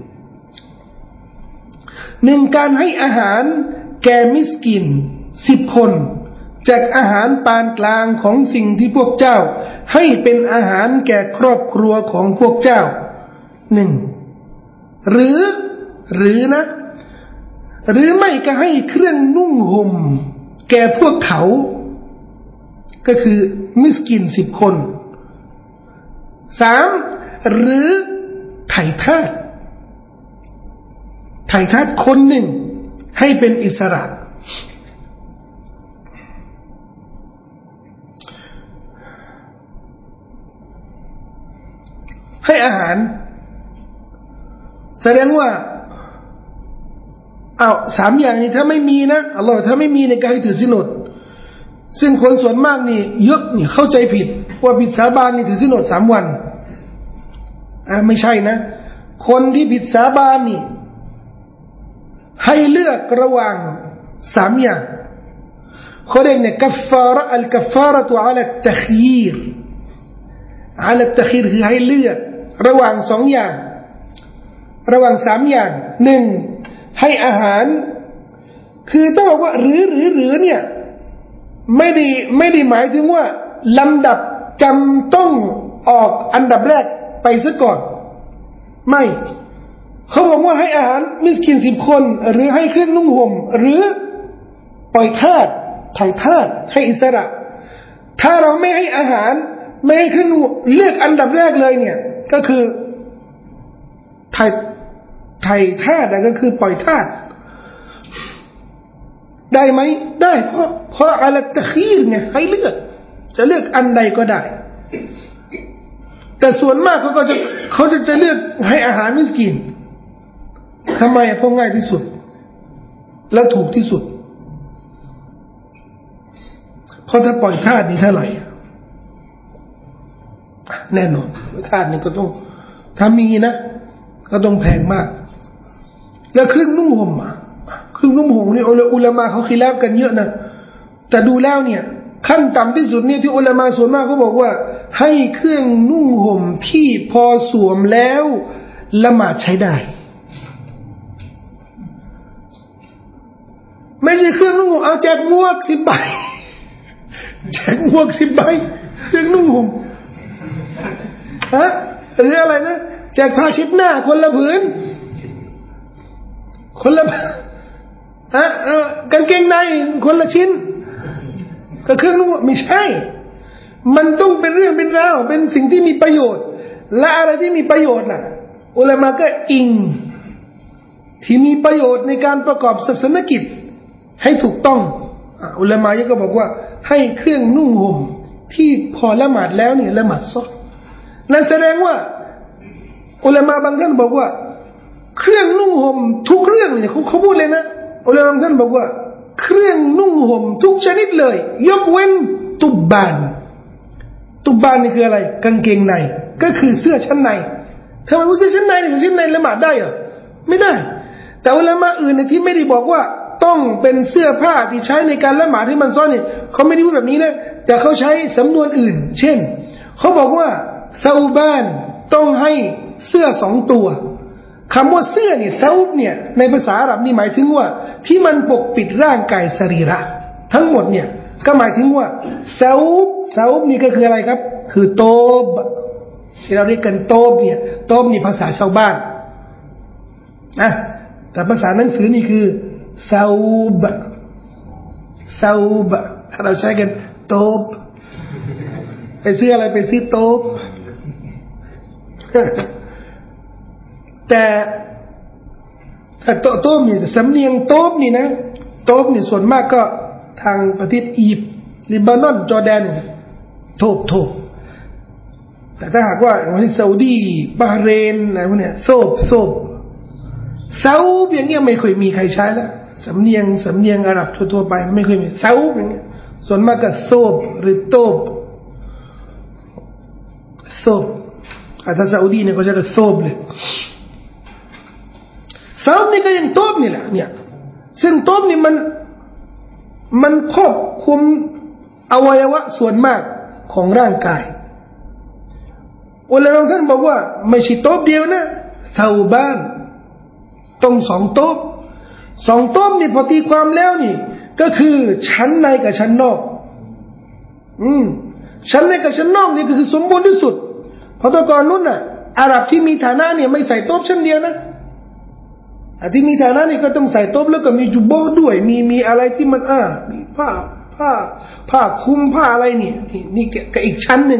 หนึ่งการให้อาหารแก่มิสกินสิบคนจากอาหารปานกลางของสิ่งที่พวกเจ้าให้เป็นอาหารแก่ครอบครัวของพวกเจ้าหนึ่งหรือหรือนะหรือไม่ก็ให้เครื่องนุ่งห่มแก่พวกเขาก็คือมิสกินสิบคนสามหรือไถ่ทาสไถ่ทาสคนหนึ่งให้เป็นอิสระให้อาหารแสดงว่าอ้าวสามอย่างนี้ถ้าไม่มีนะอัลลอฮฺถ้าไม่มีในการให้ถือศีลอดซึ่งคนส่วนมากนี่เยอะนี่เข้าใจผิดว่าผิดสาบานนี่ถือศีลอดสามวันอ่าไม่ใช่นะคนที่ผิดสาบานนี่ให้เลือกระหว่างสามอย่างเขาเรียกเนี่ยกัฟฟาระอัลกัฟฟาระตุอะลัตตะคีรอะลัตตะคีรคือให้เลือกระหว่างสองอย่างระหว่างสามอย่างหนึ่งให้อาหารคือต้องบอกว่าหรือหรือหรือเนี่ยไม่ได้ไม่ได้หมายถึงว่าลำดับจำต้องออกอันดับแรกไปซะก่อนไม่เขาบอกว่าให้อาหารมิสกินสิบคนหรือให้เครื่องนุ่งห่มหรือปล่อยทาสถ่ายทาสให้อิสระถ้าเราไม่ให้อาหารไม่ให้เครื่องนุ่งเลือกอันดับแรกเลยเนี่ยก็คือถ่ายถ่ายทาสก็คือปล่อยทาสได้ไหมได้เพราะเพราะอะลัตตะคีรไงให้เลือกจะเลือกอันใดก็ได้แต่ส่วนมากเขาก็จะเขาจะจะเลือกให้อาหารมิสกินทำไมเพราะง่ายที่สุดและถูกที่สุดเพราะถ้าปล่อยทาสนี่เท่าไหร่แน่นอนทาสนี่ก็ต้องถ้ามีนะก็ต้องแพงมากแล้วเครื่องนุ่งห่มอ่ะเครื่องนุ่งห่มนี่อุลามะเขาคิดแล้วกันเยอะนะแต่ดูแล้วเนี่ยขั้นต่ำที่สุดเนี่ยที่อุลามะส่วนมากเขาบอกว่าให้เครื่องนุ่งห่มที่พอสวมแล้วละหมาดใช้ได้ไม่ใช่เครื่องนุ่งห่มเอาแจกหมวกสิบใบแจกหมวกสิบใบเครื่องนุ่งห่มฮะหรืออะไรนะแจกผ้าเช็ดหน้าคนละผืนคนละฮะกางเกงในคนละชิ้นก็เครื่องนุ่งไม่ใช่มันต้องเป็นเรื่องเป็นราวเป็นสิ่งที่มีประโยชน์และอะไรที่มีประโยชน์น่ะอุลามะก็อิงที่มีประโยชน์ในการประกอบศาสนกิจให้ถูกต้องอุลามะก็บอกว่าให้เครื่องนุ่งห่มที่พอละหมาดแล้วเนี่ยละหมาดซอนั่นแสดงว่าอุลามะบางท่านบอกว่าเครื่องนุ่งห่มทุกเรื่องเนี่ยเขาเขาพูดเลยนะอุลามะบางท่านบอกว่าเครื่องนุ่งห่มทุกชนิดเลยยกเว้นตุบบานตุบบานนี่คืออะไรกางเกงในก็คือเสื้อชั้นในทำไมว่าเสื้อชั้นในเนี่ยชั้นในละหมาดได้เหรอไม่ได้แต่อุลามะอื่นในที่ไม่ได้บอกว่าต้องเป็นเสื้อผ้าที่ใช้ในการละหมาดให้มันซ้อนเนี่ยเขาไม่ได้พูดแบบนี้นะแต่เขาใช้สำนวนอื่นเช่นเขาบอกว่าซาอูบานต้องให้เสื้อสองตัวคำว่าเสื้อเนี่ยซาอูบเนี่ยในภาษาอาหรับนี่หมายถึงว่าที่มันปกปิดร่างกายสรีระทั้งหมดเนี่ยก็หมายถึงว่าซาอูบซาอูบนี่ก็คืออะไรครับคือโตบที่เราเรียกกันโตบเนี่ยโตบนี่ภาษาชาวบ้านนะแต่ภาษาหนังสือนี่คือซาอูบซาอูบถ้าเราใช้กันโตบไปซื้ออะไรไปซื้อโตบแต่แต่โตโตบนี่สำเนียงโตบนี่นะโตบนี่ส่วนมากก็ทางประเทศอียิปต์ลิบานอนจอร์แดนโตบโตบแต่ถ้าหากว่าอย่างที่ซาอุดีบาห์เรนอะไรพวกเนี้ยโซบโซบซาอูบอย่างเงี้ยไม่ค่อยมีใครใช้แล้วสำเนียงสำเนียงอาหรับทั่วๆไปไม่ค่อยมีซาอูบอย่างเงี้ยส่วนมากก็โซบหรือโตบโซบถ้าซาอุดีเนี่ยเขาจะเรียกโซบเลยซาอูบนี่ก็ยังโตบนี่แหละเนี่ยซึ่งโตบนี่มันมันครอบคลุมอวัยวะส่วนมากของร่างกายอุลามะท่านบอกว่าไม่ใช่โตบเดียวนะซาอูบานต้องสองโตบสองโตบนี่พอตีความแล้วนี่ก็คือชั้นในกับชั้นนอกอืมชั้นในกับชั้นนอกนี่ก็คือสมบูรณ์ที่สุดเพราะตอนก่อนนู้นน่ะอาหรับที่มีฐานะเนี่ยไม่ใส่โต๊ะชั้นเดียวนะที่มีฐานะนี่ก็ต้องใส่โต๊ะแล้วก็มีจุบโบด้วยมีมีอะไรที่มันอ่ามีผ้าผ้าผ้าคลุมผ้าอะไรนี่นี่ก็อีกชั้นหนึ่ง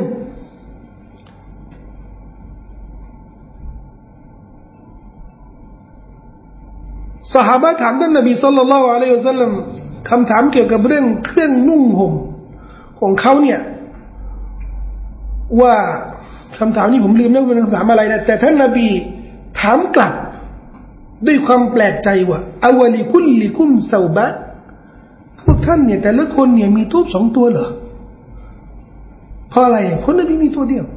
ซอฮาบะห์ถามท่านนบีศ็อลลัลลอฮุอะลัยฮิวะซัลลัมคำถามเกี่ยวกับเรื่องเครื่องนุ่งห่มของเขาเนี่ยว่าคำถามนี้ผมลืมแล้วเป็นคำถามอะไรนะแต่ท่านนบีถามกลับด้วยความแปลกใจว่าอาวลิคุลลิคุมซาบะพวกท่านเนี่ยแต่ละคนเนี่ยมีทูบสองตัวเหรอเพราะอะไรเพราะนบีมีตัวเดีย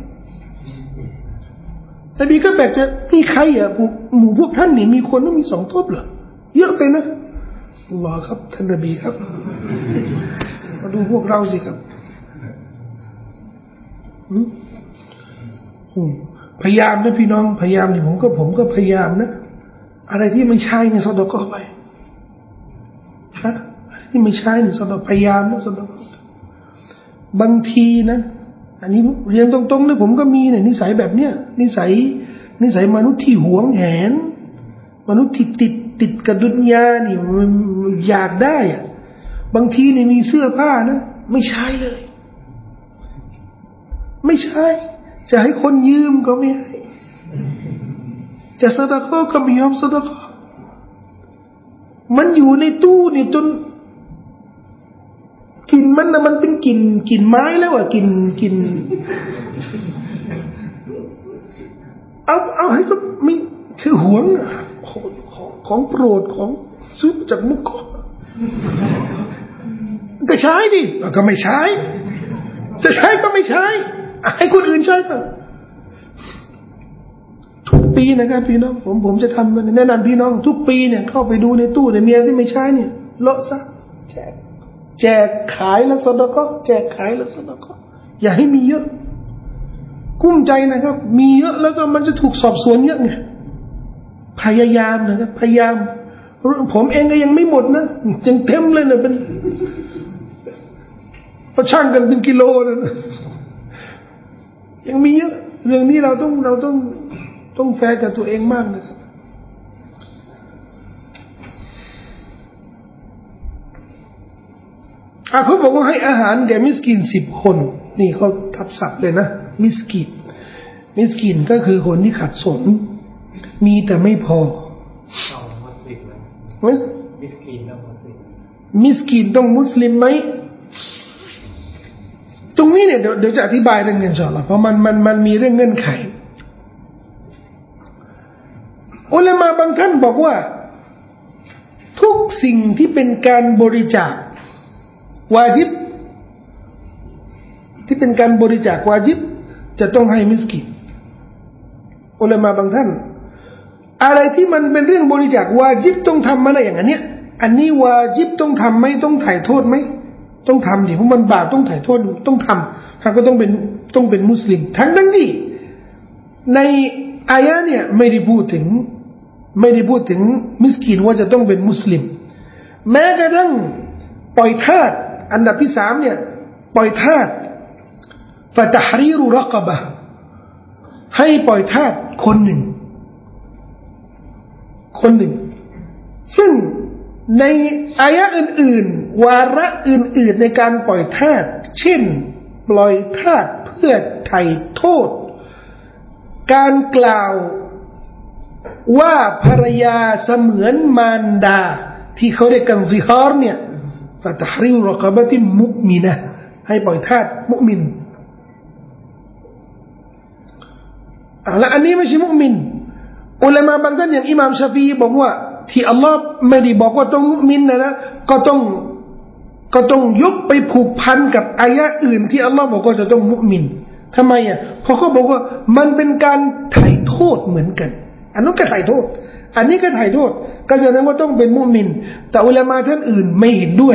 วนบีก็แปลกใจมีใครอ่ะหมู่พวกท่านเนี่ยมีคนต้องมีสองทูบเหรอเยอะไปนะอัลลอฮ์ครับท่านนบีครับมาดูพวกเราสิครับพยายามนะพี่น้องพยายามนี่ผมก็ผมก็พยายามนะอะไรที่ไม่ใช่เนี่ยซอดก็ไปนะที่ไม่ใช่เนี่ยซอดพยายามนะซอดบางทีนะอันนี้เรียนตรงๆเลยผมก็มีเนี่ยนิสัยแบบเนี้ยนิสัยนิสัยมนุษย์ที่หวงแหนมนุษย์ที่ติดติดกับดุนยานี่มันอยากได้อะบางทีนี่มีเสื้อผ้านะไม่ใช่เลยไม่ใช่จะให้คนยืมก็ไม่ให้จะซะดะกอก็ไม่ยอมซะดะกอมันอยู่ในตู้นี่จนกลิ่นมันนะมันเป็นกลิ่นกลิ่นไม้แล้วอ่ะกลิ่นกลิ่นเอาเอาให้ก็ไม่คือหวงของของโปรดของซื้อจากมุกก็ก็ใช้ดิก็ไม่ใช้จะใช้ก็ไม่ใช้ให้คนอื่นใช้ก็ทุกปีนะครับพี่น้องผมผมจะทำแนะนำพี่น้องทุกปีเนี่ยเข้าไปดูในตู้ในเมียที่ไม่ใช้เนี่ยเลาะซะแจกแจกขายแล้วซอดก็แจกขายแล้วซอดก็อย่าให้มีเยอะกุ้มใจนะครับมีเยอะแล้วก็มันจะถูกสอบสวนเยอะไงพยายามนะครับพยายามผมเองก็ยังไม่หมดนะยังเต็มเลยนะเป็นก็ช่างกันเป็นกิโลนะยังมีเยอะเรื่องนี้เราต้องเราต้องต้องแฟร์กับตัวเองมากนะครับอ่ะเขาบอกว่าให้อาหารแก่มิสกินสิบคนนี่เขาทับศัพท์เลยนะมิสกินมิสกินก็คือคนที่ขัดสนมีแต่ไม่พอมิสกินต้องมุสลิมมิสกินต้องมุสลิมไหมตรงนี้เนี่ยเดี๋ยวเดี๋ยวจะอธิบายเรื่องเงินชอละเพราะมันมันมันมีเรื่องเงื่อนไขอุลามะบางท่านบอกว่าทุกสิ่งที่เป็นการบริจาควาญิบที่เป็นการบริจาควาญิบจะต้องให้มิสกินอุลามะบางท่านอะไรที่มันเป็นเรื่องบริจาควาญิบต้องทำมาได้อย่างนี้อันนี้วาญิบต้องทำไหมต้องถ่ายโทษไหมต้องทำดิเพราะมันบาปต้องถ่ายโทษต้องทำถ้าก็ต้องเป็นต้องเป็นมุสลิมทั้งนั้นที่ในอายะเนี่ยไม่ได้พูดถึงไม่ได้พูดถึงมิสกินว่าจะต้องเป็นมุสลิมแม้กระทั่งปล่อยทาสอันดับที่สามเนี่ยปล่อยทาสฟะตะฮรีรุรอกะบะห์ให้ปล่อยทาสคนหนึ่งคนหนึ่งซึ่งในอายะอื่นๆวาระอื่นๆในการปล่อยทาสเช่นปล่อยทาสเพื่อไถ่โทษการกล่าวว่าภรรยาเสมือนมารดาที่เขาเรียกกันซิฮาร์เนี่ยฟะตะฮรีรุรอกะบะติมุมินะห์ให้ปล่อยทาสมุมินและอันนี้ไม่ใช่มุมินอุลามะบางท่านอย่างอิหม่ามชาฟีบอกว่าที่อัลลอฮ์ไม่ได้บอกว่าต้องมุมินนะนะก็ต้องก็ต้องยกไปผูกพันกับอายะอื่นที่อัลลอฮ์บอกว่าจะต้องมุมินทำไมอ่ะเพราะเขาบอกว่ามันเป็นการไถ่โทษเหมือนกันอันนั้นก็ไถ่โทษอันนี้ก็ไถ่โทษก็แสดงว่าต้องเป็นมุมินแต่อุลามะท่านอื่นไม่เห็นด้วย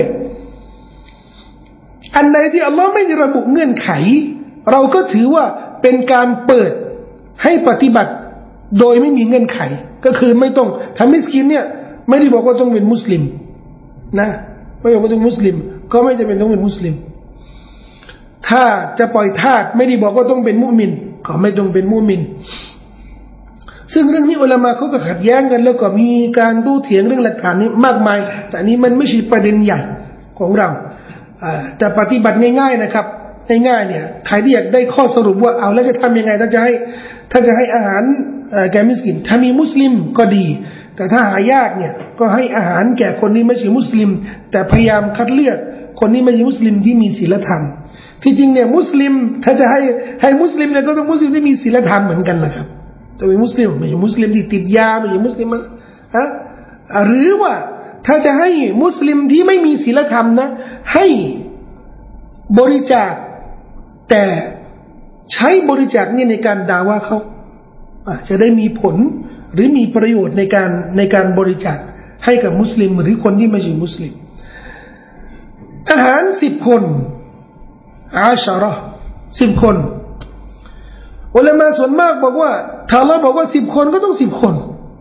อันใดที่อัลลอฮ์ไม่ระบุเงื่อนไขเราก็ถือว่าเป็นการเปิดให้ปฏิบัติโดยไม่มีเงื่อนไขก็คือไม่ต้องทำมิสกินเนี่ยไม่ได้บอกว่าต้องเป็นมุสลิมนะไม่ได้บอกว่าต้องมุสลิมก็ไม่จำเป็นต้องเป็นมุสลิมถ้าจะปล่อยทาสไม่ได้บอกว่าต้องเป็นมุมินก็ไม่ต้องเป็นมุมินซึ่งเรื่องนี้อุลามะเขาก็ขัดแย้งกันแล้วก็มีการโต้เถียงเรื่องหลักฐานนี้มากมายแต่นี้มันไม่ใช่ประเด็นใหญ่ของเราแต่ปฏิบัติง่ายๆนะครับง่ายๆเนี่ยใครที่อยากได้ข้อสรุปว่าเอาแล้วจะทำยังไงถ้าจะให้ถ้าจะให้อาหารแก่มิสกินถ้ามีมุสลิมก็ดีแต่ถ้าหายากเนี่ยก็ให้อาหารแก่คนที่ไม่ใช่มุสลิมแต่พยายามคัดเลือกคนที่ไม่ใช่มุสลิมที่มีศีลธรรมที่จริงเนี่ยมุสลิมถ้าจะให้ให้มุสลิมเนี่ยก็ต้องมุสลิมที่มีศีลธรรมเหมือนกันนะครับจะเป็นมุสลิมไม่ใช่มุสลิมที่ติดยาไม่ใช่มุสลิมฮะหรือว่าถ้าจะให้มุสลิมที่ไม่มีศีลธรรมนะให้บริจาคแต่ใช้บริจาคนี่ในการด่าว่าเขาจะได้มีผลหรือมีประโยชน์ในการในการบริจาคให้กับมุสลิมหรือคนที่ไม่ใช่มุสลิมอาหารสิบคนอาชาระสิบคนอุลามะส่วนมากบอกว่าถ้าเราบอกว่าสิบคนก็ต้องสิบคน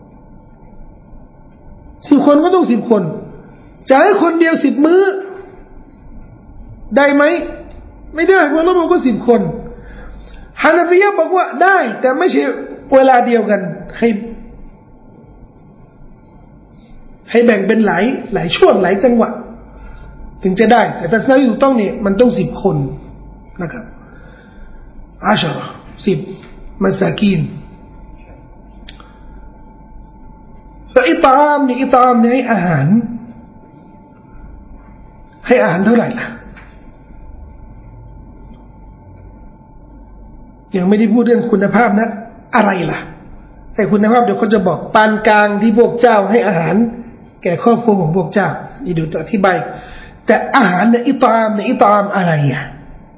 สิบคนก็ต้องสิบคนจะให้คนเดียวสิบมื้อได้ไหมไม่ได้เพราะเราบอกว่าสิบคนฮานาฟิยะบอกว่าได้แต่ไม่ใช่เวลาเดียวกันให้ให้แบ่งเป็นหลายหลายช่วงหลายจังหวะถึงจะได้แต่ถ้าเราอยู่ต้องเนี่ยมันต้องสิบคนนะครับอาชาระสิบมัสกีนฟะอิตามนี่อิตามนี่ให้อาหารให้อาหารเท่าไหร่ล่ะยังไม่ได้พูดเรื่องคุณภาพนะอะไรล่ะแต่คุณภาพเดี๋ยวเขาจะบอกปานกลางที่พวกเจ้าให้อาหารแก่ครอบครัวของพวกเจ้านี่เดี๋ยวจะอธิบายแต่อาหารเนี่ยอิตามเนี่ยอิตามอะไรอ่ะ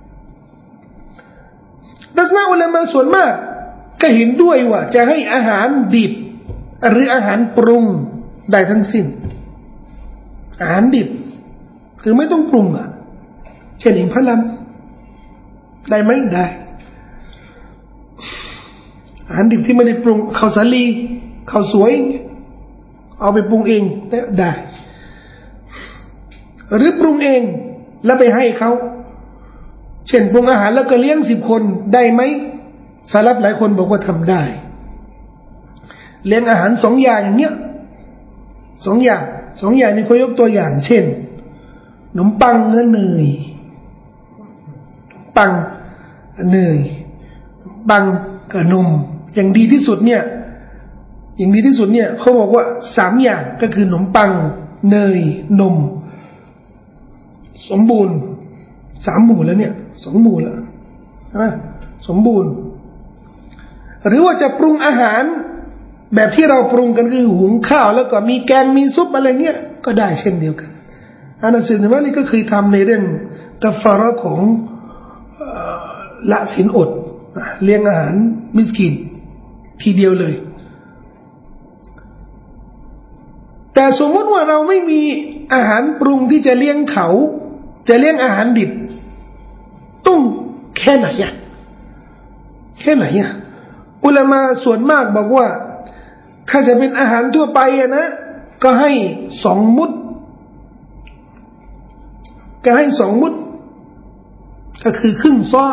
ดัชนาอุลามะส่วนมากก็เห็นด้วยว่าจะให้อาหารดิบหรืออาหารปรุงได้ทั้งสิ้นอาหารดิบคือไม่ต้องปรุงอ่ะเช่นอิมพะลัมได้ไหมได้อาหารดิบที่ไม่ได้ปรุงข้าวสาลีข้าวสวยเอาไปปรุงเองได้หรือปรุงเองแล้วไปให้เขาเช่นปรุงอาหารแล้วก็เลี้ยงสิบคนได้ไหมสลับหลายคนบอกว่าทำได้เลี้ยงอาหารสองอย่างอย่างเงี้ยสองอย่างสองอย่างนี้เขายกตัวอย่างเช่นขนมปังและเนยปังเนยปังกับนมอย่างดีที่สุดเนี่ยอย่างดีที่สุดเนี่ยเขาบอกว่าสามอย่างก็คือขนมปังเนยนมสมบูรณ์สามหมู่แล้วเนี่ยสองหมู่แล้วใช่ไหมสมบูรณ์หรือว่าจะปรุงอาหารแบบที่เราปรุงกันคือหุงข้าวแล้วก็มีแกงมีซุปอะไรเงี้ยก็ได้เช่นเดียวกันอานัสซินว่านี่ก็เคยทำในเรื่องกัฟฟาระของละศีลอดเลี้ยงอาหารมิสกินทีเดียวเลยแต่สมมติว่าเราไม่มีอาหารปรุงที่จะเลี้ยงเขาจะเลี้ยงอาหารดิบต้องแค่ไหนอะแค่ไหนอะอุลามะส่วนมากบอกว่าถ้าจะเป็นอาหารทั่วไปอะนะก็ให้สองมุดก็ให้สองมุดก็คือครึ่งซ้อ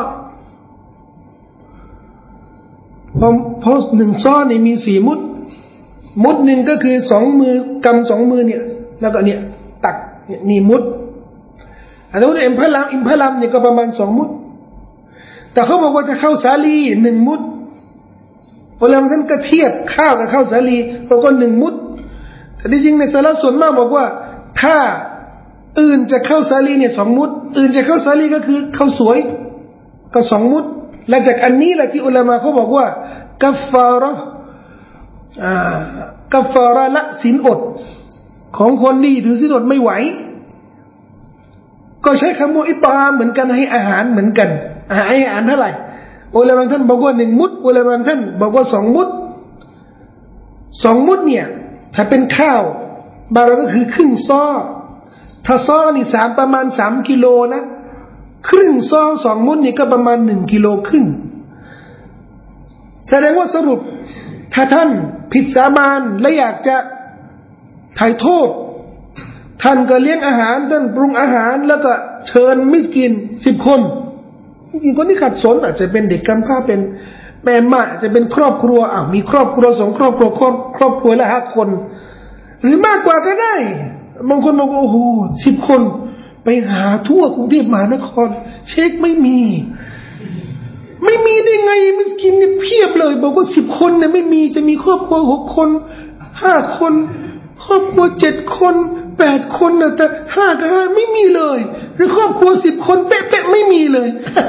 เพราะเพราะหนึ่งซ้อนี่มีสี่มุดมุดหนึ่งก็คือสองมือกำสองมือเนี่ยแล้วก็เนี่ยตักนี่มุดอันนู้นอิมพะลัมอิมพะลัมเนี่ยก็ประมาณสองมุดแต่เขาบอกว่าจะข้าวสาลีหนึ่งมุดพอแล้วท่านก็เทียบข้าวกับข้าวสาลีเขาก็หนึ่งมุดแต่ที่จริงในสาระส่วนมากบอกว่าถ้าอื่นจะข้าวสาลีเนี่ยสองมุดอื่นจะข้าวสาลีก็คือข้าวสวยก็สองมุดและจากอันนี้แหละที่อุลามะเขาบอกว่ากัฟฟาระอ่ากัฟฟาระละศีลอดของคนที่ถือศีลอดไม่ไหวก็ใช้คำว่าอิตามเหมือนกันให้อาหารเหมือนกันให้อาหารเท่าไหร่อุลามะท่านบอกว่าหนึ่งมุดอุลามะท่านบอกว่าสองมุดสองมุดเนี่ยถ้าเป็นข้าวบางเราก็คือครึ่งซ้อถ้าซ้อนี่สามประมาณสามกิโลนะครึ่งซ้อสองมุดนี่ก็ประมาณหนึ่งกิโลครึ่งแสดงว่าสรุปถ้าท่านผิดสาบานและอยากจะไถ่โทษท่านก็เลี้ยงอาหารท่านปรุงอาหารแล้วก็เชิญมิสกินสิบคนจริงๆคนที่ขัดสนอาจจะเป็นเด็กกำพร้าเป็นแม่ม่าอาจจะเป็นครอบครัวอ่ะมีครอบครัวสองครอบครัวครอบครอบครัวละห้าคนหรือมากกว่าก็ได้บางคนบอกโอ้โหสิบคนไปหาทั่วกรุงเทพมหานครเช็คไม่มีไม่มีได้ไงมิสกินเนี่ยเพียบเลยบอกว่าสิบคนเนี่ยไม่มีจะมีครอบครัวหกคนห้าคนครอบครัวเจ็ดคนแปดคนนะแต่ห้ากับห้าไม่มีเลยหรือครอบครัวสิบคนเป๊ะๆไม่มีเลย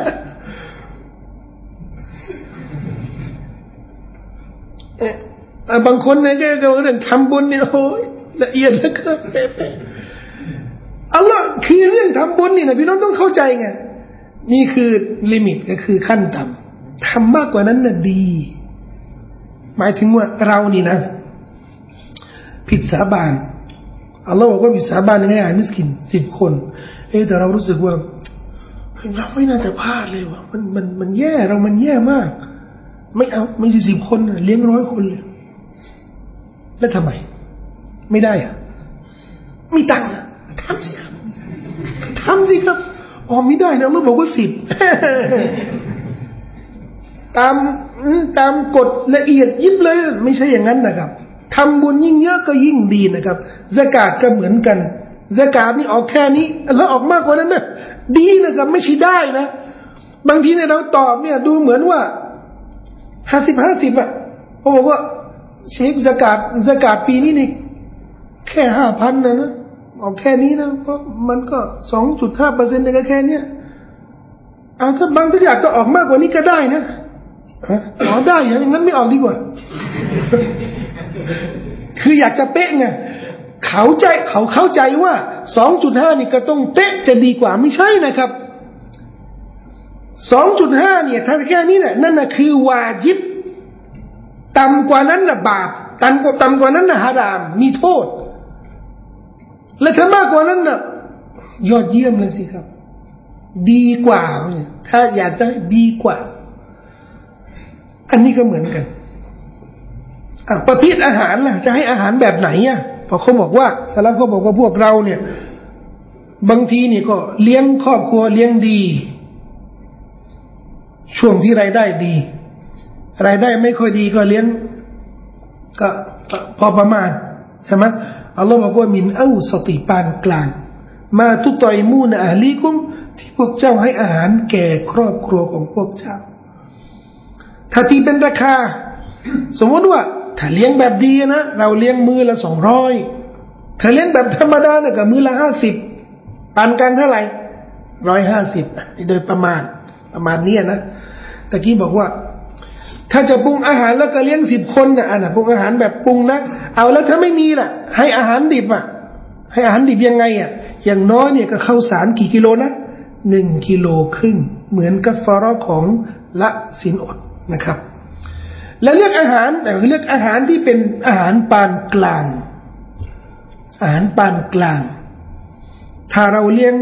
บางคนเนี่ยก็เรื่องทำบุญเนี่ยโอ้ยละเอียดแล้วก็เป๊ะๆอัลลอฮ์คือเรื่องทำบุญนี่นะพี่น้องต้องเข้าใจไงนี่คือลิมิตก็คือขั้นต่ำทำมากกว่านั้นน่ะดีหมายถึงว่าเรานี่นะผิดสาบานอัลลอฮ์บอกว่าผิดสาบานยังไงอ่ะมิสกินสิบคนอ๊ะแต่เรารู้สึกว่าเราไม่น่าจะพลาดเลยว่ะมันมันมันแย่เรามันแย่มากไม่เอาไม่ใช่สิบคนเลี้ยงร้อยคนเลยแล้วทำไมไม่ได้อะมีตังค์ทำสิครับทำสิครับอ๋อไม่ได้นะเราบอกว่าสิบตามตามกฎละเอียดยิบเลยไม่ใช่อย่างนั้นนะครับทำบุญยิ่งเยอะก็ยิ่งดีนะครับซะกาตก็เหมือนกันซะกาตนี่ออกแค่นี้แล้วออกมากกว่านั้นนะดีนะครับไม่ใช่ได้นะบางทีเนี่ยเราตอบเนี่ยดูเหมือนว่าห้าสิบห้าสิบอ่ะเขาบอกว่าเช็คซะกาตซะกาตปีนี้นี่แค่ห้าพันนะนะออกแค่นี้นะเพราะมันก็สองจุดห้าเปอร์เซ็นต์ในแค่เนี้ยเอาถ้าบางทีอยากจะออกมากกว่านี้ก็ได้นะอ๋อได้อย่างนั้นไม่ออกดีกว่าคืออยากจะเป๊ะไงเขาใจเขาเข้าใจว่า สองจุดห้า นี่ก็ต้องเป๊ะจะดีกว่าไม่ใช่นะครับ สองจุดห้า เนี่ยถ้าแค่นี้น่ะนั่นน่ะคือวาญิบต่ำกว่านั้นน่ะบาปต่ำกว่าต่ำกว่านั้นน่ะฮารามมีโทษและถ้ามากกว่านั้นน่ะยอดเยี่ยมเลยสิครับดีกว่าถ้าอยากจะดีกว่าอันนี้ก็เหมือนกันอ่ะประเภทอาหารล่ะจะให้อาหารแบบไหนอ่ะพอเขาบอกว่าสลับเขาบอกว่าพวกเราเนี่ยบางทีนี่ก็เลี้ยงครอบครัวเลี้ยงดีช่วงที่รายได้ดีรายได้ไม่ค่อยดีก็เลี้ยงก็พอประมาณใช่ไหมอัลลอฮฺบอกว่ามินเอาสติปานกลางมาตุตอยมูนอะลีกุมที่พวกเจ้าให้อาหารแก่ครอบครัวของพวกเจ้าถ้าตีเป็นราคาสมมติว่าถ้าเลี้ยงแบบดีนะเราเลี้ยงมือละสองร้อยถ้าเลี้ยงแบบธรรมดาเนี่ยก็มือละห้าสิบปานกลางเท่าไหร่ร้อยห้าสิบโดยประมาณประมาณนี้นะตะกี้บอกว่าถ้าจะปรุงอาหารแล้วก็เลี้ยงสิบคนนะอ่ะปรุงอาหารแบบปรุงนะเอาแล้วถ้าไม่มีล่ะให้อาหารดิบอ่ะให้อาหารดิบยังไงอ่ะอย่างน้อยเนี่ยก็ข้าวสารกี่กิโลนะหนึ่งกิโลครึ่งเหมือนกับฟาระของละศีลอดนะครับและเลือกอาหารแต่เลือกอาหารที่เป็นอาหารปานกลางอาหารปานกลางถ้าเราเลี้ยง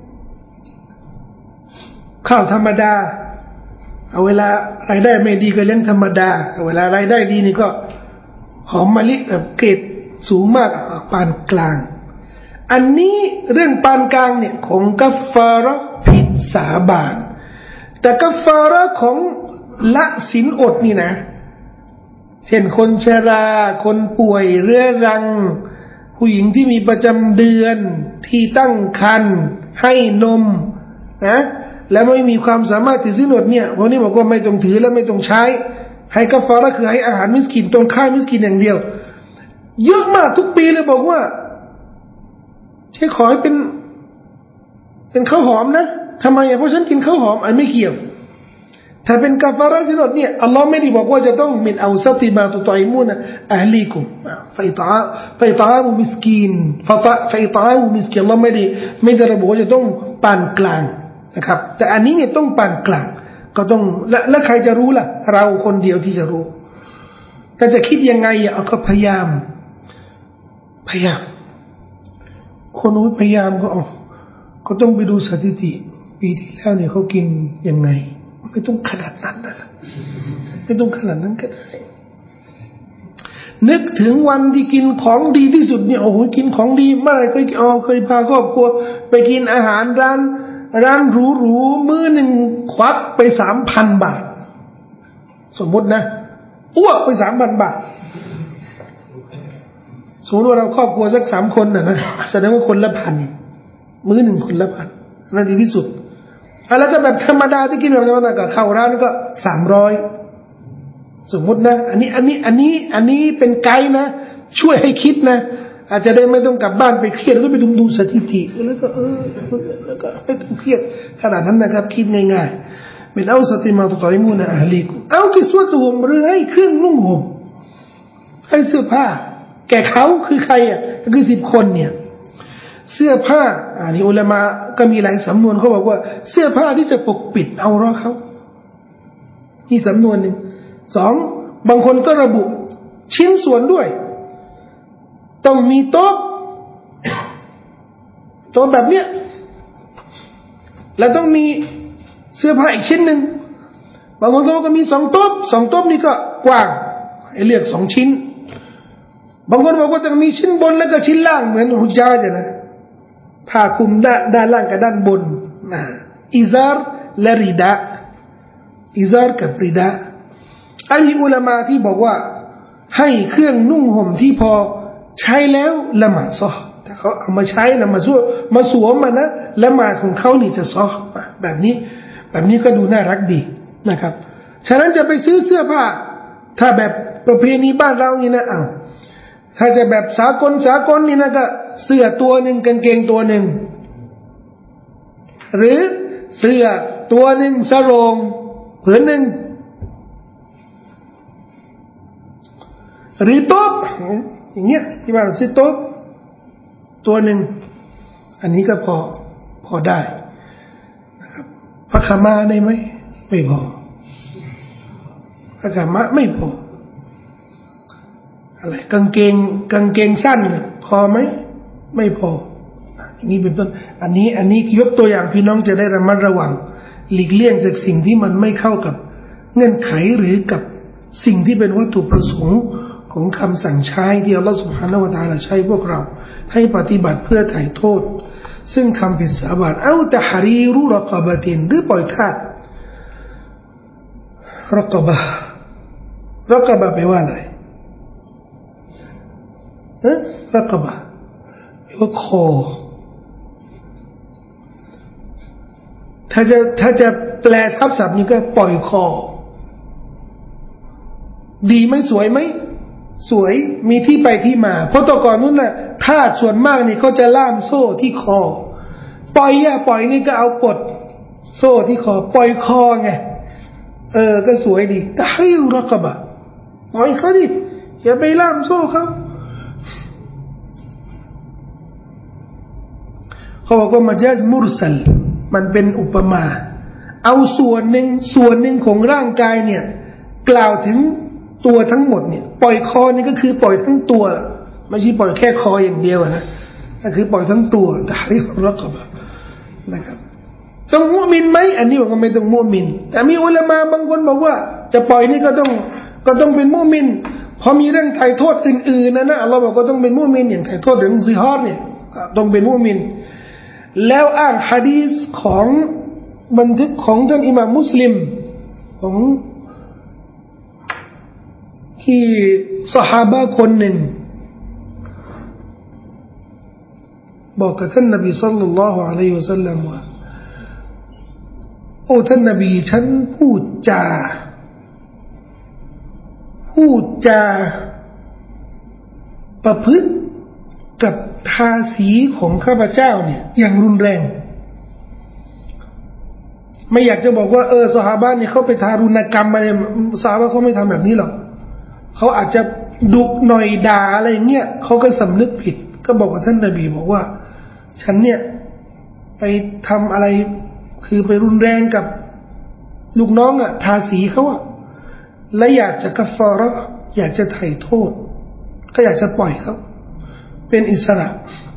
ข้าวธรรมดาเอาเวลารายได้ไม่ดีก็เลี้ยงธรรมดาเวลารายได้ดีนี่ก็หอมมะลิแบบเกรดสูงมากปานกลางอันนี้เรื่องปานกลางเนี่ยของกัฟฟาระผิดสาบานแต่กัฟฟาระของละศีลอดนี่นะเช่นคนชราคนป่วยเรื้อรังผู้หญิงที่มีประจำเดือนที่ตั้งครรภ์ให้นมนะและไม่มีความสามารถถือศีลอดเนี่ยพวกนี้บอกว่าไม่ต้องถือและไม่ต้องใช้ให้กัฟฟาระคือให้อาหารมิสกินตรงข้าวมิสกินอย่างเดียวเยอะมากทุกปีเลยบอกว่าใช่ขอให้เป็นเป็นข้าวหอมนะทำไมอ่ะเพราะฉันกินข้าวหอมอันไม่เกี่ยวถ้าเป็นกัฟฟาระศีลอดเนี่ยอัลลอฮ์ไม่ได้บอกว่าจะต้องมินเอาซัติมาตุตอยมูนอะฮลีกุมไฟตาไฟตามุมิสกีนฟาตาไฟตามุมิสกีนอัลลอฮ์ไม่ได้ไม่ได้ระบุว่าจะต้องปานกลางนะครับแต่อันนี้เนี่ยต้องปานกลางก็ต้องและและใครจะรู้ล่ะเราคนเดียวที่จะรู้แต่จะคิดยังไงอ่ะก็พยายามพยายามคนนู้นพยายามก็อ๋อก็ต้องไปดูสถิติปีที่แล้วเนี่ยเขากินยังไงไม่ต้องขนาดนั้นนะไม่ต้องขนาดนั้นก็ได้นึกถึงวันที่กินของดีที่สุดเนี่ยโอ้โหกินของดีเมื่อไหร่เคยอ๋อเคยพาครอบครัวไปกินอาหารร้านร้านหรูๆมื้อหนึ่งควักไปสามพันบาทสมมตินะอ้วกไปสามพันบาทสมมติว่าเราครอบครัวสักสามคนน่ะนะแสดงว่าคนละพันมื้อหนึ่งคนละพันนั่นดีที่สุดแล้วก็แบบธรรมดาที่กินแบบธรรมดาก็เข้าร้านก็สามร้อยสมมตินะอันนี้อันนี้อันนี้อันนี้เป็นไกด์นะช่วยให้คิดนะอาจจะได้ไม่ต้องกลับบ้านไปเครียดแล้วไปดูดูสถิติแล้วก็เออแล้วก็ไม่ต้องเครียดขนาดนั้นนะครับคิดง่ายๆเป็นเอาสติมาตุตอยมูนะอะฮลีกุเอากิสวะตุฮุมหรือให้เครื่องนุ่งห่มให้เสื้อผ้าแก่เขาคือใครอ่ะก็คือสิบคนเนี่ยเสื้อผ้าอันนี้อุลามะก็มีหลายสำนวนเขาบอกว่าเสื้อผ้าที่จะปกปิดเอาเราะเขานี่สำนวนหนึ่งสองบางคนก็ระบุชิ้นส่วนด้วยต้องมีโต๊ะโต๊ะแบบเนี้ยแล้วต้องมีเสื้อผ้าอีกชิ้นหนึ่งบางคนก็บอกว่ามีสองโต๊ะสองโต๊ะนี่ก็กว้างให้เลือกสองชิ้นบางคนบอกว่าต้องมีชิ้นบนแล้วก็ชิ้นล่างเหมือนฮุจญาจนะผ้าคลุมด้านด้านล่างกับด้านบนนะอิซาร์และริดะอิซาร์กับริดะอันนี้อุลามะที่บอกว่าให้เครื่องนุ่งห่มที่พอใช้แล้วละหมาดซอถ้าเขาเอามาใช้นะมาสวมมาสวมมานะละหมาดของเขานี่จะซอแบบนี้แบบนี้ก็ดูน่ารักดีนะครับฉะนั้นจะไปซื้อเสื้อผ้าถ้าแบบประเพณีบ้านเรานี่นะเอาถ้าจะแบบสากลสากลนี่นะก็เสื้อตัวหนึ่งกางเกงตัวหนึ่งหรือเสื้อตัวหนึ่งสโรงผืนหนึ่งหรือโต๊ะอย่างเงี้ยที่บ้านซื้อโต๊ะตัวหนึ่งอันนี้ก็พอพอได้นะครับผ้าขาวม้าได้ไหมไม่พอผ้าขาวม้าไม่พออะไรกางเกงกางเกงสั้นพอไหมไม่พออย่างนี้เป็นต้นอันนี้อันนี้ยกตัวอย่างพี่น้องจะได้ระมัดระวังหลีกเลี่ยงจากสิ่งที่มันไม่เข้ากับเงื่อนไขหรือกับสิ่งที่เป็นวัตถุประสงค์ของคำสั่งใช้ที่อัลลอฮฺ سبحانه และ تعالى ใช้พวกเราให้ปฏิบัติเพื่อไถ่โทษซึ่งคำผิดสาบานเอาตะฮารีรุรกบะตินหรือปล่อยทาสรกบะรกบะแปลว่าอะไรฮะรกบะแปลว่าคอถ้าจะถ้าจะแปลทับศัพท์นี้ก็ปล่อยคอดีไหมสวยไหมสวยมีที่ไปที่มาเพราะต่อก่อนนู้นน่ะทาสส่วนมากนี่เขาจะล่ามโซ่ที่คอปล่อยอ่ะปล่อยนี่ก็เอาปลดโซ่ที่คอปล่อยคอไงเออก็สวยดีตะฮรีรุรกบะปล่อยเขาดิอย่าไปล่ามโซ่เขาเขาบอกว่ามัจาซมุรซัลมันเป็นอุปมาเอาส่วนหนึ่งส่วนหนึ่งของร่างกายเนี่ยกล่าวถึงตัวทั้งหมดเนี่ยปล่อยคอนี่ก็คือปล่อยทั้งตัวไม่ใช่ปล่อยแค่คออย่างเดียวนะก็คือปล่อยทั้งตัวตะฮรีรุรกบะนะครับต้องมุมินไหมอันนี้บอกว่าไม่ต้องมุมินแต่มีอุลามะบางคนบอกว่าจะปล่อยนี่ก็ต้องก็ต้องเป็นมุมินพอมีเรื่องไถ่โทษอื่นๆนะนะอัลลอฮ์บอกว่าต้องเป็นมุมินอย่างไถ่โทษเรื่องซิฮาร์เนี่ยต้องเป็นมุมินแล้วอ้างหะดีษของบันทึกของท่านอิหม่ามมุสลิมของที่ซอฮาบะห์คนหนึ่งบอกกับท่านนบีศ็อลลัลลอฮุอะลัยฮิวะซัลลัมว่าโอ้ท่านนบีฉันพูดจาพูดจาประพฤติกับทาสีของข้าพเจ้าเนี่ยอย่างรุนแรงไม่อยากจะบอกว่าเออซอฮาบะห์เนี่ยเขาไปทารุณกรรมอะไรซอฮาบะห์เขาไม่ทำแบบนี้หรอกเขาอาจจะดุหน่อยด่าอะไรอย่างเงี้ยเขาก็สำนึกผิดก็บอกว่าท่านนบีบอกว่าฉันเนี่ยไปทำอะไรคือไปรุนแรงกับลูกน้องอะทาสีเขาอะและอยากจะกัฟฟาเราะห์อยากจะไถ่โทษก็อยากจะปล่อยเขาเป็นอิสระ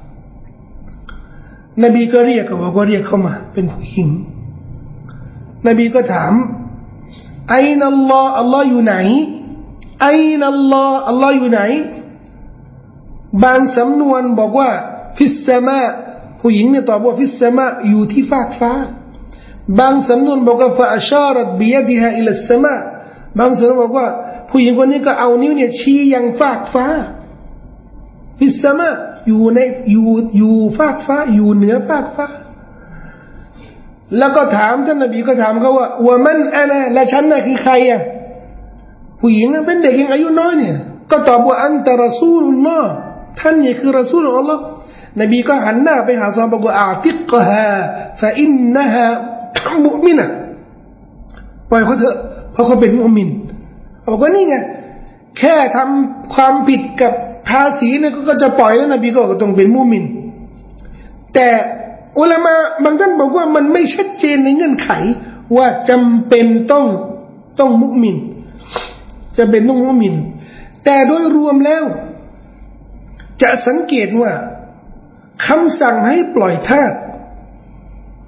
นบีก็เรียกเขาบอกว่าเรียกเข้ามาเป็นผู้หญิงนบีก็ถามไอนัลลอฮ์อัลลอฮ์อยู่ไหนไอนัลลอฮ์อัลลอฮ์อยู่ไหนบางสำนวนบอกว่าฟิสสมาผู้หญิงเนี่ยตอบว่าฟิสสมาอยู่ที่ฟากฟ้าบางสำนวนบอกว่าฟะอัชารัตบิยดิฮาอิลัสสมาบางสำนวนบอกว่าผู้หญิงคนนี้ก็เอานิ้วเนี่ยชี้ยังฟากฟ้าฟิสสมาอยู่ในอยู่อยู่ฟากฟ้าอยู่เหนือฟากฟ้าแล้วก็ถามท่านนบีก็ถามเขาว่าวะมันอะนะและฉันน่ะคือใครอ่ะผู้หญิงนั้นเป็นเด็กยังอายุน้อยเนี่ยก็ตอบว่าอันตะรอซูลุลลอฮ์ท่านนี่คือรอซูลของอัลลอฮ์นบีก็หันหน้าไปหาซอฮาบะห์บอกว่าอาติกฮาฟะอินนะฮามุมินะปล่อยเขาเถอะเพราะเขาเป็นมุมินเขาบอกว่านี่ไงแค่ทำความผิดกับทาสีเนี่ยก็จะปล่อยแล้วนบีก็ต้องเป็นมุมินแต่อุลามะบางท่านบอกว่ามันไม่ชัดเจนในเงื่อนไขว่าจำเป็นต้องต้องมุมินจะเป็นต้องมุมินแต่โดยรวมแล้วจะสังเกตว่าคำสั่งให้ปล่อยทาส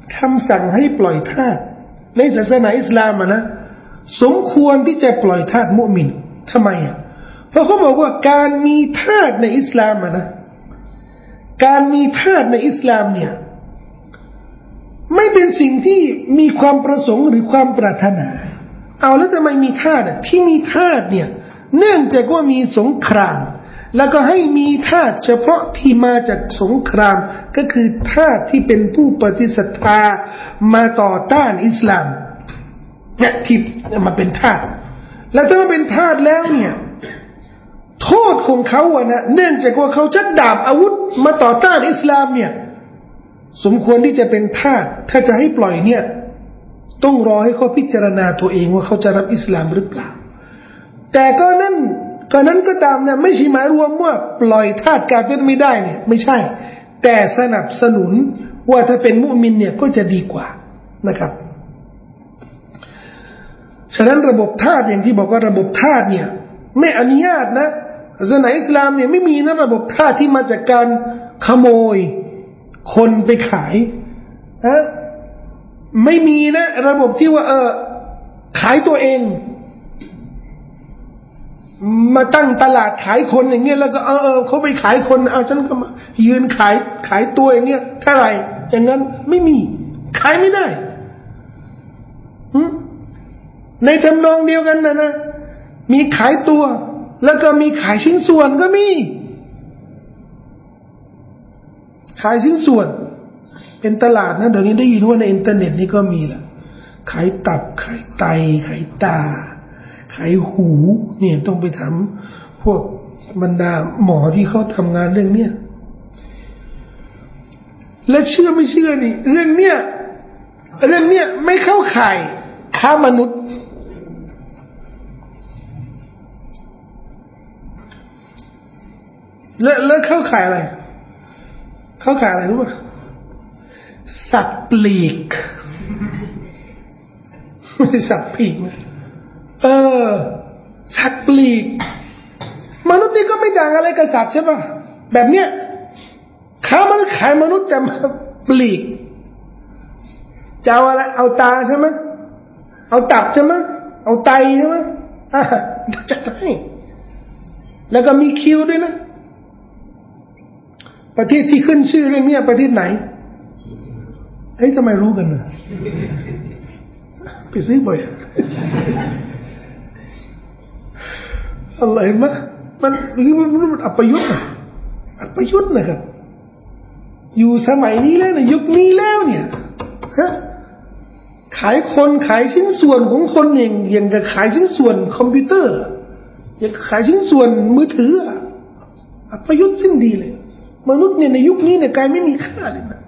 คำสั่งให้ปล่อยทาสในศาสนาอิสลามอะนะสมควรที่จะปล่อยทาสมุมินทำไมอ่ะเพราะเขาบอกว่าการมีทาสในอิสลามอะนะการมีทาสในอิสลามเนี่ยไม่เป็นสิ่งที่มีความประสงค์หรือความปรารถนาเอาแล้วทำไมมีทาสอ่ะที่มีทาสเนี่ยเนื่องจากว่ามีสงครามแล้วก็ให้มีทาสเฉพาะที่มาจากสงครามก็คือทาสที่เป็นผู้ปฏิศรัทธามาต่อต้านอิสลามเนี่ยที่มาเป็นทาสแล้วถ้ามาเป็นทาสแล้วเนี่ยโทษของเขาอะนะเนื่องจากว่าเขาชักดาบอาวุธมาต่อต้านอิสลามเนี่ยสมควรที่จะเป็นทาสถ้าจะให้ปล่อยเนี่ยต้องรอให้เขาพิจารณาตัวเองว่าเขาจะรับอิสลามหรือเปล่าแต่ก็นั่นก็นั้นก็ตามนะไม่ใช่หมายรวมว่าปล่อยทาสกาเฟรไม่ได้เนี่ยไม่ใช่แต่สนับสนุนว่าถ้าเป็นมุมินเนี่ยก็จะดีกว่านะครับฉะนั้นระบบทาสอย่างที่บอกว่าระบบทาสเนี่ยไม่อนุญาตนะศาสนาอิสลามเนี่ยไม่มีนะระบบทาสที่มาจากการขโมยคนไปขายฮะไม่มีนะระบบที่ว่าเออขายตัวเองมาตั้งตลาดขายคนอย่างเงี้ยแล้วก็เออเออเขาไปขายคนเอาฉันก็มายืนขายขายตัวอย่างเงี้ยเท่าไหร่อย่างนั้นไม่มีขายไม่ได้ในทำนองเดียวกันนะนะมีขายตัวแล้วก็มีขายชิ้นส่วนก็มีขายชิ้นส่วนเป็นตลาดนะเดี๋ยวนี้ได้ยินว่าในอินเทอร์เน็ตนี่ก็มีแหละขายตับขายไตขายตาขายหูเนี่ยต้องไปถามพวกบรรดาหมอที่เขาทำงานเรื่องเนี้ยและเชื่อไม่เชื่อนี่เรื่องเนี้ยเรื่องเนี้ยไม่เข้าข่ายค้ามนุษย์และแล้วเข้าข่ายอะไรเข้าข่ายอะไรรู้ป่ะสัตว์ปลีกไม่ใช่สัตว์ปีกนะเออสัตว์ปลีกมนุษย์นี่ก็ไม่ต่างอะไรกับสัตว์ใช่ป่ะแบบเนี้ยค้ามนุษย์ขายมนุษย์แต่มาปลีกจะเอาอะไรเอาตาใช่ไหมเอาตับใช่ไหมเอาไตใช่ไหมอ่ะจัดให้แล้วก็มีคิวด้วยนะประเทศที่ขึ้นชื่อเรื่องนี้ประเทศไหนเฮ้ยทำไมรู้กันนะไปซื้อบ่อยอะไรมะมันหรือมันมันอัปยุทธ์อัปยุทธ์นะครับอยู่สมัยนี้แล้วนะยุคนี้แล้วเนี่ยฮะขายคนขายชิ้นส่วนของคนอย่างอย่างกับขายชิ้นส่วนคอมพิวเตอร์อย่างขายชิ้นส่วนมือถืออัปยุทธ์สิ้นดีเลยมนุษย์เนี่ยในยุคนี้เนี่ยกลายไม่มีค่าเลยนะ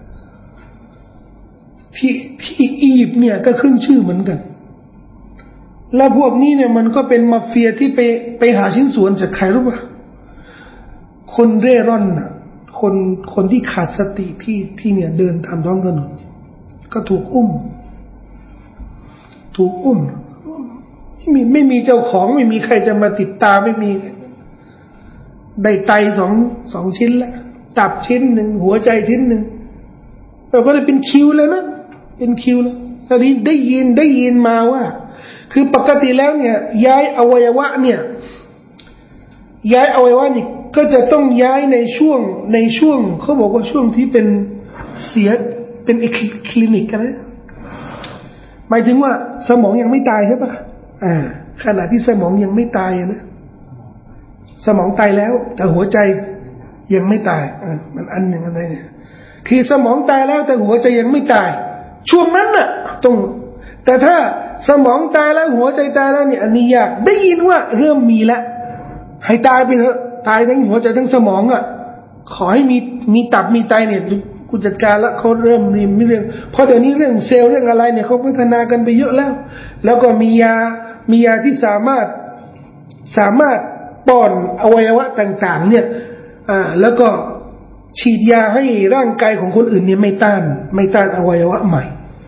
ที่ที่อียิปต์เนี่ยก็ขึ้นชื่อเหมือนกันแล้วพวกนี้เนี่ยมันก็เป็นมาเฟียที่ไปไปหาชิ้นส่วนจากใครรู้ป่ะคนเร่ร่อนน่ะคนคนที่ขาดสติที่ที่เนี่ยเดินตามท้องถนนก็ถูกอุ้มถูกอุ้มไม่มีไม่มีเจ้าของไม่มีใครจะมาติดตามไม่มีได้ไตสองสองชิ้นแล้วตับชิ้นหนึ่งหัวใจชิ้นหนึ่งเราก็เลยเป็นคิวเลยนะเป็นคิวแล้วตอนนี้ได้ยินได้ยินมาว่าคือปกติแล้วเนี่ยย้ายอวัยวะเนี่ยย้ายอวัยวะนี่ก็จะต้องย้ายในช่วงในช่วงเขาบอกว่าช่วงที่เป็นเสียเป็นคลินิกกันนะหมายถึงว่าสมองยังไม่ตายใช่ปะอ่าขณะที่สมองยังไม่ตายนะสมองตายแล้วแต่หัวใจยังไม่ตายอ่ามันอันหนึ่งอะไรเนี่ยคือสมองตายแล้วแต่หัวใจยังไม่ตายช่วงนั้นน่ะต้องแต่ถ้าสมองตายแล้วหัวใจตายแล้วเนี่ยอันนี้ยากได้ยินว่าเริ่มมีแล้วให้ตายไปเถอะตายทั้งหัวใจทั้งสมองอ่ะขอให้มีมีตับมีไตเนี่ยกูจัดการแล้วเขาเริ่มมีเรื่องเพราะเดี๋ยวนี้เรื่องเซลล์เรื่องอะไรเนี่ยเขาพัฒนากันไปเยอะแล้วแล้วก็มียามียาที่สามารถสามารถป้อนอวัยวะต่างๆเนี่ยอ่าแล้วก็ฉีดยาให้ร่างกายของคนอื่นเนี่ยไม่ต้านไม่ต้านอวัยวะใหม่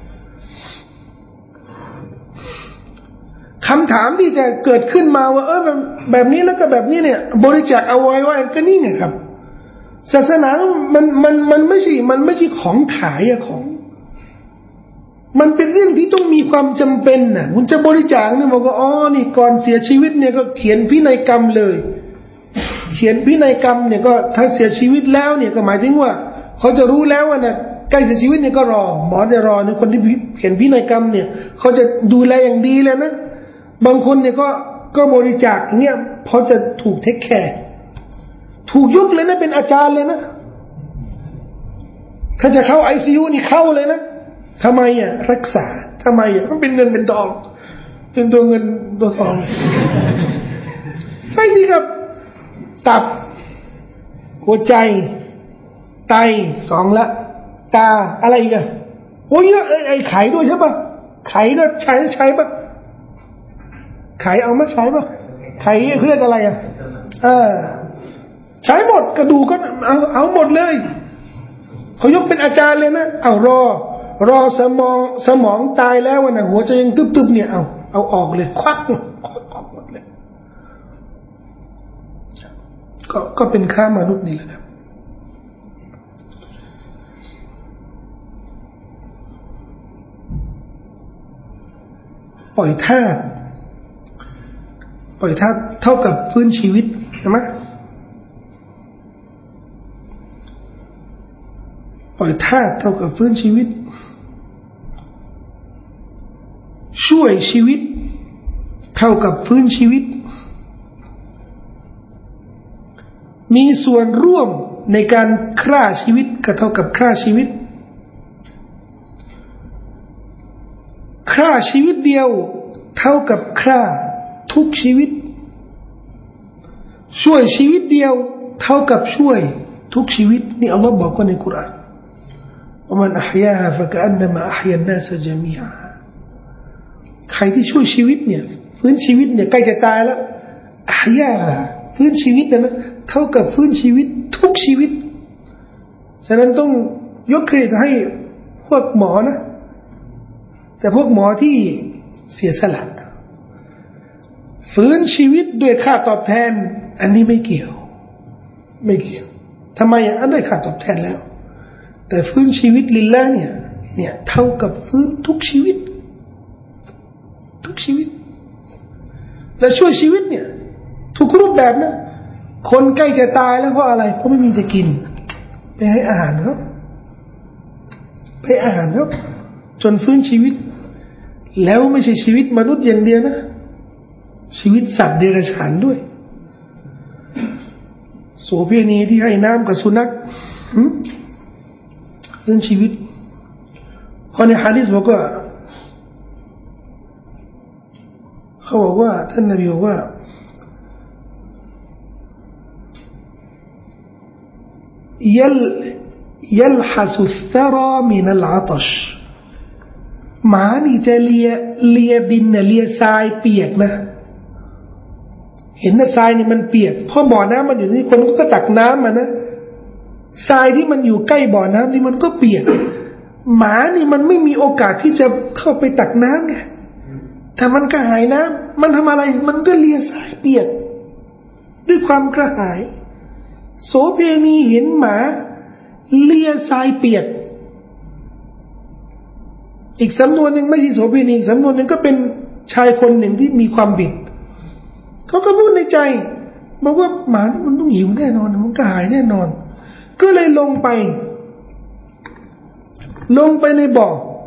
คำถามที่จะเกิดขึ้นมาว่าเออแบบแบบนี้แล้วก็แบบนี้เนี่ยบริจาคอวัยวะก็นี่ไงครับศาสนามันมันมันไม่ใช่มันไม่ใช่ของขายอะของมันเป็นเรื่องที่ต้องมีความจำเป็นน่ะคุณจะบริจาคเนี่ยบอกว่าอ๋อนี่ก่อนเสียชีวิตเนี่ยก็เขียนพินัยกรรมเลยเขียนพินัยกรรมเนี่ยก็ถ้าเสียชีวิตแล้วเนี่ยก็หมายถึงว่าเขาจะรู้แล้วว่าน่ะใกล้เสียชีวิตเนี่ยก็รอหมอจะรอเนี่ยคนที่เขียนพินัยกรรมเนี่ยเขาจะดูแลอย่างดีเลยนะบางคนเนี่ยก็ก็บริจาคอย่างเงี้ยเพราะจะถูกเทคแคร์ถูกยกเลยนะเป็นอาจารย์เลยนะถ้าจะเข้าไอซียูนี่เข้าเลยนะทำไมอ่ะรักษาทำไมอ่ะมันเป็นเงินเป็นทองเป็นตัวเงินตัวทองใช่สิครับตับหัวใจไตสองละตาอะไรอีกอ่ะโอ้ยไอ้ไข่ด้วยใช่ป่ะไข่ก็ใช้ใช้ป่ะไข่เอามาใช้ป่ะไข่เรียกอะไรอ่ะเออใช้หมดกระดูกก็เอาเอาหมดเลยเขายกเป็นอาจารย์เลยนะเอารอรอสมองสมองตายแล้วนะหัวใจยังตึบๆเนี่ยเอาเอาออกเลยควักควักออกหมดเลยก็ก็เป็นค่ามนุษย์นี่แหละครับปล่อยธาตุปล่อยธาตุเท่ากับฟื้นชีวิตใช่ไหมปล่อยธาตุเท่ากับฟื้นชีวิตช่วยชีวิตเท่ากับฟื้นชีวิตมีส่วนร่วมในการฆ่าชีวิตก็เท่ากับฆ่าชีวิตฆ่าชีวิตเดียวเท่ากับฆ่าทุกชีวิตช่วยชีวิตเดียวเท่ากับช่วยทุกชีวิตนี่อัลลอฮ์บอกไว้ในกุรอานว่ามันอัฮยาฮาฟะกะอันนะมาอัฮยาอันนาสญะมีอะใครที่ช่วยชีวิตเนี่ยฟื้นชีวิตเนี่ยใกล้จะตายแล้วอัฮยาฮาฟื้นชีวิตนะนะเท่ากับฟื้นชีวิตทุกชีวิตฉะนั้นต้องยกเครดิตให้พวกหมอนะแต่พวกหมอที่เสียสละฟื้นชีวิตด้วยค่าตอบแทนอันนี้ไม่เกี่ยวไม่เกี่ยวทำไมอ่ะอันได้ค่าตอบแทนแล้วแต่ฟื้นชีวิตลิลลาห์เนี่ยเนี่ยเท่ากับฟื้นทุกชีวิตทุกชีวิตและช่วยชีวิตเนี่ยทุกรูปแบบนะคนใกล้จะตายแล้วเพราะอะไรเพราะไม่มีจะกินไปให้อาหารเขาไปให้อาหารเขาจนฟื้นชีวิตแล้วไม่ใช่ชีวิตมนุษย์อย่างเดียวนะชีวิตสัตว์เดรัจฉานด้วยโสเภณีที่ให้น้ำกับสุนัขเรื่องชีวิตเพราะในหะดีษบอกว่าเขาบอกว่าท่านนบีบอกว่ายัลยัลฮัสุสซารอมินัลอะตชหมานี่จะเลียเลียดินเนี่ยเลียทรายเปียกนะเห็นนะทรายนี่มันเปียกเพราะบ่อน้ำมันอยู่นี่คนก็ตักน้ำมานะทรายที่มันอยู่ใกล้บ่อน้ำนี่มันก็เปียกหมานี่มันไม่มีโอกาสที่จะเข้าไปตักน้ำไงถ้ามันกระหายน้ำมันทำอะไรมันก็เลียทรายเปียกด้วยความกระหายโสเภณีเห็นหมาเลียทรายเปียกอีกสำนวนหนึ่งไม่ใช่โสเภณีสำนวนหนึ่งก็เป็นชายคนหนึ่งที่มีความบิดเขาก็พูดในใจบอกว่าหมานี่มันต้องหิวแน่นอนมันกระหายแน่นอนก็เลยลงไปลงไปในบ่อ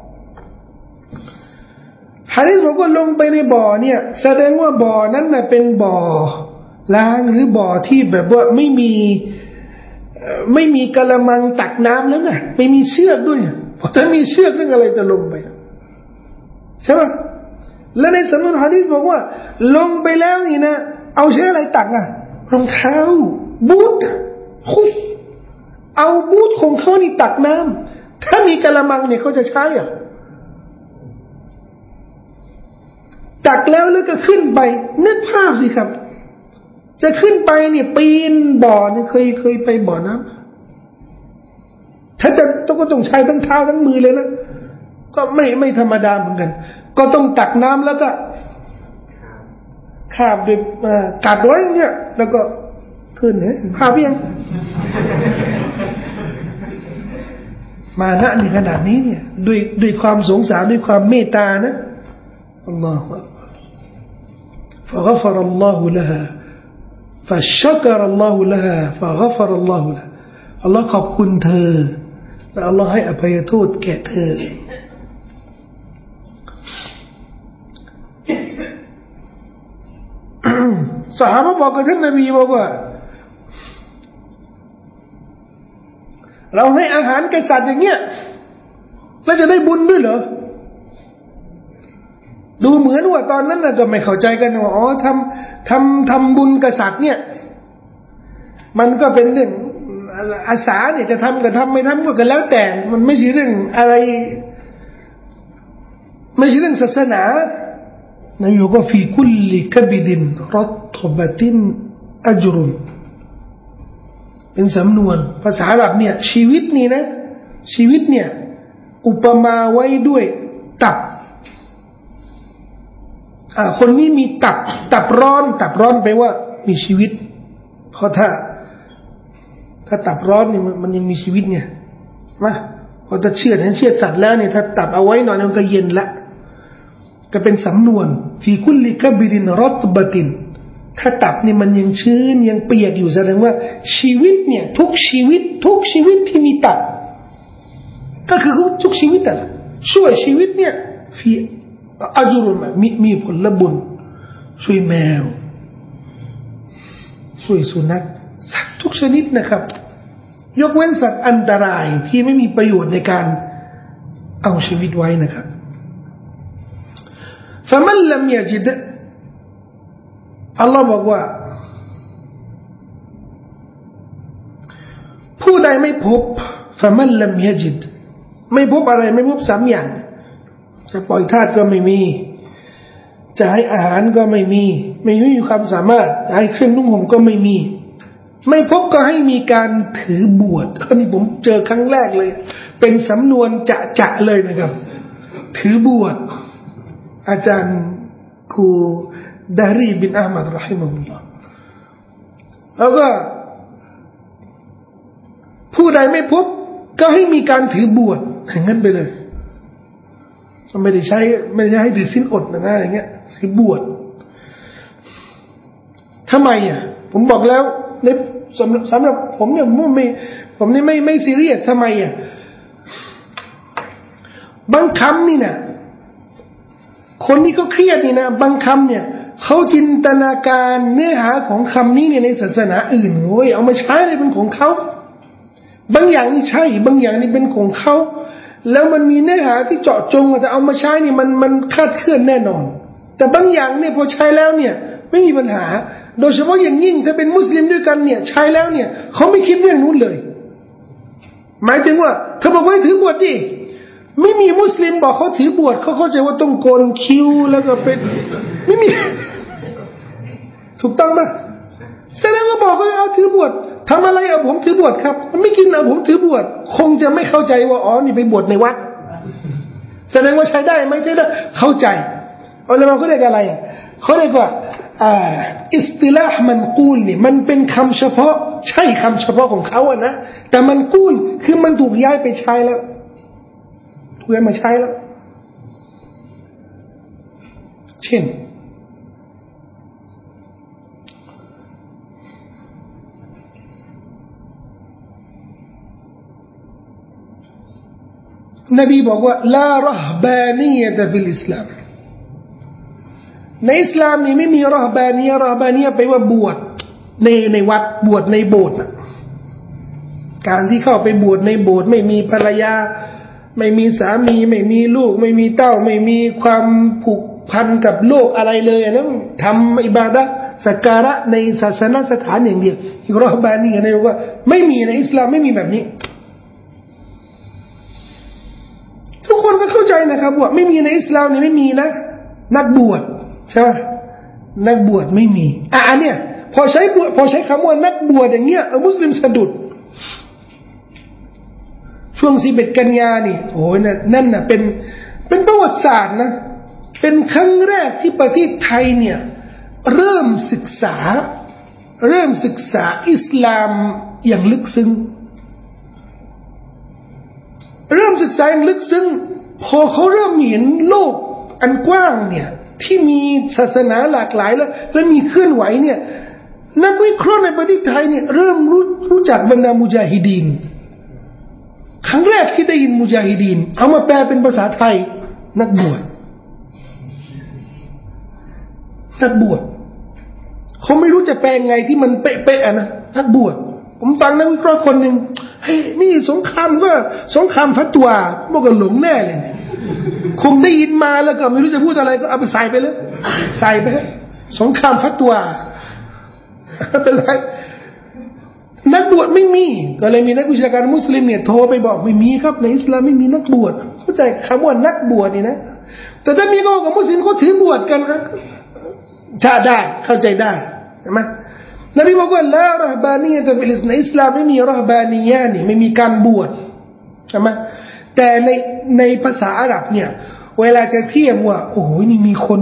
หะดีษบอกว่าลงไปในบ่อเนี่ยแสดงว่าบ่อนั้นน่ะเป็นบ่อล้างหรือบ่อที่แบบว่าไม่มีไม่มีกะละมังตักน้ำแล้วไงไม่มีเชือกด้วยเพราะถ้ามีเชือกเรื่องอะไรจะลงไปใช่ไหมและในสำนวนหะดีษบอกว่าลงไปแล้วนี่นะเอาใช้อะไรตักอ่ะรองเท้าบูทคุยเอาบูทของเขานี่ตักน้ำถ้ามีกะละมังเนี่ยเขาจะใช้อ่ะตักแล้วแล้วก็ขึ้นไปนึกภาพสิครับจะขึ้นไปเนี่ยปีนบ่อเนี่ยเคยเคยไปบ่อน้ำถ้าจะต้องก็ต้องใช้ทั้งเท้าทั้งมือเลยนะก็ไม่ไม่ธรรมดาเหมือนกันก็ต้องตักน้ำแล้วก็คาบด้วยกัดไว้เนี่ยแล้วก็ขึ้นเนี่ยภาพยังมานะในขนาดนี้เนี่ยด้วยด้วยความสงสารด้วยความเมตตานะอัลลอฮฺ فغفر الله لها فشكر الله لها فغفر الله لها อัลลอฮฺขอบคุณเธอและอัลลอฮฺให้อภัยโทษแก่เธอซอฮาบะห์บอกกับท่านนบีบอกว่าเราให้อาหารแก่สัตว์อย่างเงี้ยแล้วจะได้บุญด้วยเหรอดูเหมือนว่าตอนนั้นน่ะก็ไม่เข้าใจกันว่าอ๋อทำทำทำบุญกับสัตว์เนี่ยมันก็เป็นเรื่องอาสาเนี่ยจะทำก็ทำไม่ทำก็กันแล้วแต่มันไม่ใช่เรื่องอะไรไม่ใช่เรื่องศาสนานายกฟีคุลลิกบิดินรัตบะตินอัจรุนเป็นสำนวนภาษาอาหรับเนี่ยชีวิตนี่นะชีวิตเนี่ยอุปมาไว้ด้วยตับอ่าคนนี้มีตับตับร้อนตับร้อนแปลว่ามีชีวิตเพราะถ้าถ้าตับร้อนนี่มันยังมีชีวิตไงมาพอจะเชื่อดเชื่อดสัตว์แล้วเนี่ยถ้าตับเอาไว้หน่อยมันก็เย็นละก็เป็นสำนวนฟีคุลลิกบิดินรัตบะตินถ้าตับนี่มันยังชื้นยังเปียกอยู่แสดงว่าชีวิตเนี่ยทุกชีวิตทุกชีวิตที่มีตับก็คือทุกชีวิตแต่ละช่วยชีวิตเนี่ยฟีอัจรุนมีมีผลบุญช่วยแมวช่วยสุนัขสัตว์ทุกชนิดนะครับยกเว้นสัตว์อันตรายที่ไม่มีประโยชน์ในการเอาชีวิตไว้นะครับفمن لم يجدอัลลอฮ์บอกว่าผู้ใดไม่พบ فمن لم يجد ไม่พบอะไรไม่พบสามอย่างจะปล่อยทาสก็ไม่มีจะให้อาหารก็ไม่มีไม่มีความสามารถจะให้เครื่องนุ่งห่มก็ไม่มีไม่พบก็ให้มีการถือบวชอันนี้ผมเจอครั้งแรกเลยเป็นสำนวนจะจะเลยนะครับถือบวชอาจารย์ครูดารีบินอามัดรอฮิมะฮุลลอฮ์แล้วก็ผู้ใดไม่พบก็ให้มีการถือบวชอย่างนั้นไปเลยไม่ได้ใช้ไม่ได้ให้ถือศีลอดนะนะอย่างเงี้ยถือบวชทำไมอ่ะผมบอกแล้วในสำหรับสำหรับผมเนี่ยผมไม่ผมนี่ไม่ไม่ซีเรียสทำไมอ่ะบางคำนี่นะคนที่เขาเครียดนี่นะบางคำเนี่ยเขาจินตนาการเนื้อหาของคำนี้เนี่ยในศาสนาอื่นโอ้ยเอามาใช้เลยเป็นของเขาบางอย่างนี่ใช่บางอย่างนี่เป็นของเขาแล้วมันมีเนื้อหาที่เจาะจงแต่เอามาใช้นี่มันมันคาดเคลื่อนแน่นอนแต่บางอย่างเนี่ยพอใช้แล้วเนี่ยไม่มีปัญหาโดยเฉพาะอย่างยิ่งถ้าเป็นมุสลิมด้วยกันเนี่ยใช้แล้วเนี่ยเขาไม่คิดเรื่องนู้นเลยหมายถึงว่าเขาบอกว่าถือบวชดิไม่มีมุสลิมบอกเขาถือบวชเขาเข้าใจว่าต้องโกนคิ้วแล้วก็เป็นไม่มีถูกต้องไหมแสดงว่าบอกเขาเอาถือบวชทำอะไรเอาผมถือบวชครับมันไม่กินเอาผมถือบวชคงจะไม่เข้าใจว่าอ๋อนี่ไปบวชในวัดแสดงว่าใช้ได้ไม่ใช่ได้เข้าใจเอาแล้วเขาเรียกอะไรอ่ะเขาเรียกว่าอ่าอิสติลาห์มันกูลนี่มันเป็นคำเฉพาะใช่คำเฉพาะของเขาอ่ะนะแต่มันกูลคือมันถูกย้ายไปใช้แล้วถูกย้ายมาใช้แล้วเช่นนบีบอกว่าลารหบานียะตะฟิลอิสลามในอิสลามนี่ไม่มีรหบานียะรหบานียะแปลว่าบวชในในวัดบวชในโบสถ์การที่เข้าไปบวชในโบสถ์ไม่มีภรรยาไม่มีสามีไม่มีลูกไม่มีเต้าไม่มีความผูกพันกับโลกอะไรเลยนะทำอิบาดะห์สักการะในศาสนสถานอย่างเดียวอีกรหบานียะนะว่าไม่มีในอิสลามไม่มีแบบนี้ทุกคนก็เข้าใจนะครับว่าไม่มีในอิสลามนี่ไม่มีนะนักบวชใช่ไหมนักบวชไม่มีอ่ะอันเนี้ยพอใช้บวชพอใช้คำว่านักบวชอย่างเงี้ยมุสลิมสะดุดช่วงสิบเอ็ดกันยานี่โอ้ยนั่นน่ะเป็นเป็นประวัติศาสตร์นะเป็นครั้งแรกที่ประเทศไทยเนี่ยเริ่มศึกษาเริ่มศึกษาอิสลามอย่างลึกซึ้งเริ่มศึกษาอย่างลึกซึ้งพอเขาเริ่มเห็นโลกอันกว้างเนี่ยที่มีศาสนาหลากหลายแล้วและมีเคลื่อนไหวเนี่ยนักวิเคราะห์ในประเทศไทยเนี่ยเริ่มรู้รู้จักบรรดามุญาฮิดีนครั้งแรกที่ได้ยินมุญาฮิดีนเอามาแปลเป็นภาษาไทยนักบวชนักบวชเขาไม่รู้จะแปลไงที่มันเป๊ะๆนะนักบวชผมฟังนักวิเคราะห์คนหนึ่งเฮ้ยนี่สงครามก็สงครามฟัตวาพวกก็หลงแน่เลยคงได้ยินมาแล้วก็ไม่รู้จะพูดอะไรก็เอาไปใส่ไปเลยใส่ไปสงครามฟัตวาเป็นไรนักบวชไม่มีก็เลยมีนักวิชาการมุสลิมเนี่ยโทรไปบอกไม่มีครับในอิสลามไม่มีนักบวชเข้าใจคำว่านักบวชนี่นะแต่ถ้ามีก็กับมุสลิมเขาถือบวชกันนะถ้าได้เข้าใจได้ใช่ไหมนบีบอกว่าละรหบานียะในอิสลามไม่มีรหบานียะนี่ไม่มีการบวชใช่ไหมแต่ในในภาษาอาหรับเนี่ยเวลาจะเทียบว่าโอ้โหนี่มีคน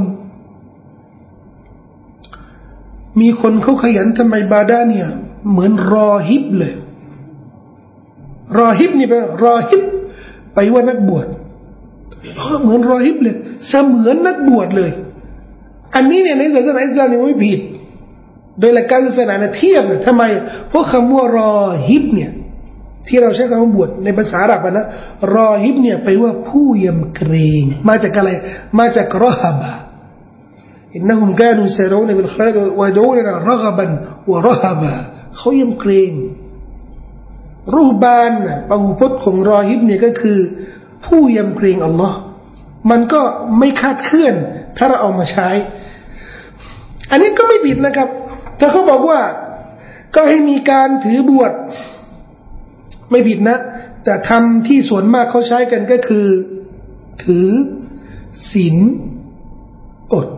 มีคนเขาขยันทำอิบาดะห์เนี่ยเหมือนรอฮิบเลยรอฮิบนี่แปลรอฮิบไปว่านักบวชเหมือนรอฮิบเลยเสมือนนักบวชเลยอันนี้เนี่ยในศาสนาอิสลามนี่ไม่ผิดโดยหลักการศาสนาเนี่ยเทียบเนี่ยทำไมเพราะคำว่ารอฮิบเนี่ยที่เราใช้คำว่าบวชในภาษาอาหรับนะรอฮิบเนี่ยไปว่าผู้ยำเกรงมาจากอะไรมาจากรอฮบะอินนะฮุมกานูซารูนบิลค็อยรวะยะอูนะรฆบันวะรฮบะเขายำเกรงรูบานน่ะพหูพจน์ของรอฮิบเนี่ยก็คือผู้ยำเกรงอัลลอฮ์มันก็ไม่คาดเคลื่อนถ้าเราเอามาใช้อันนี้ก็ไม่ผิดนะครับถ้าเขาบอกว่าก็ให้มีการถือบวชไม่ผิดนะแต่คำที่ส่วนมากเขาใช้กันก็คือถือศีลอด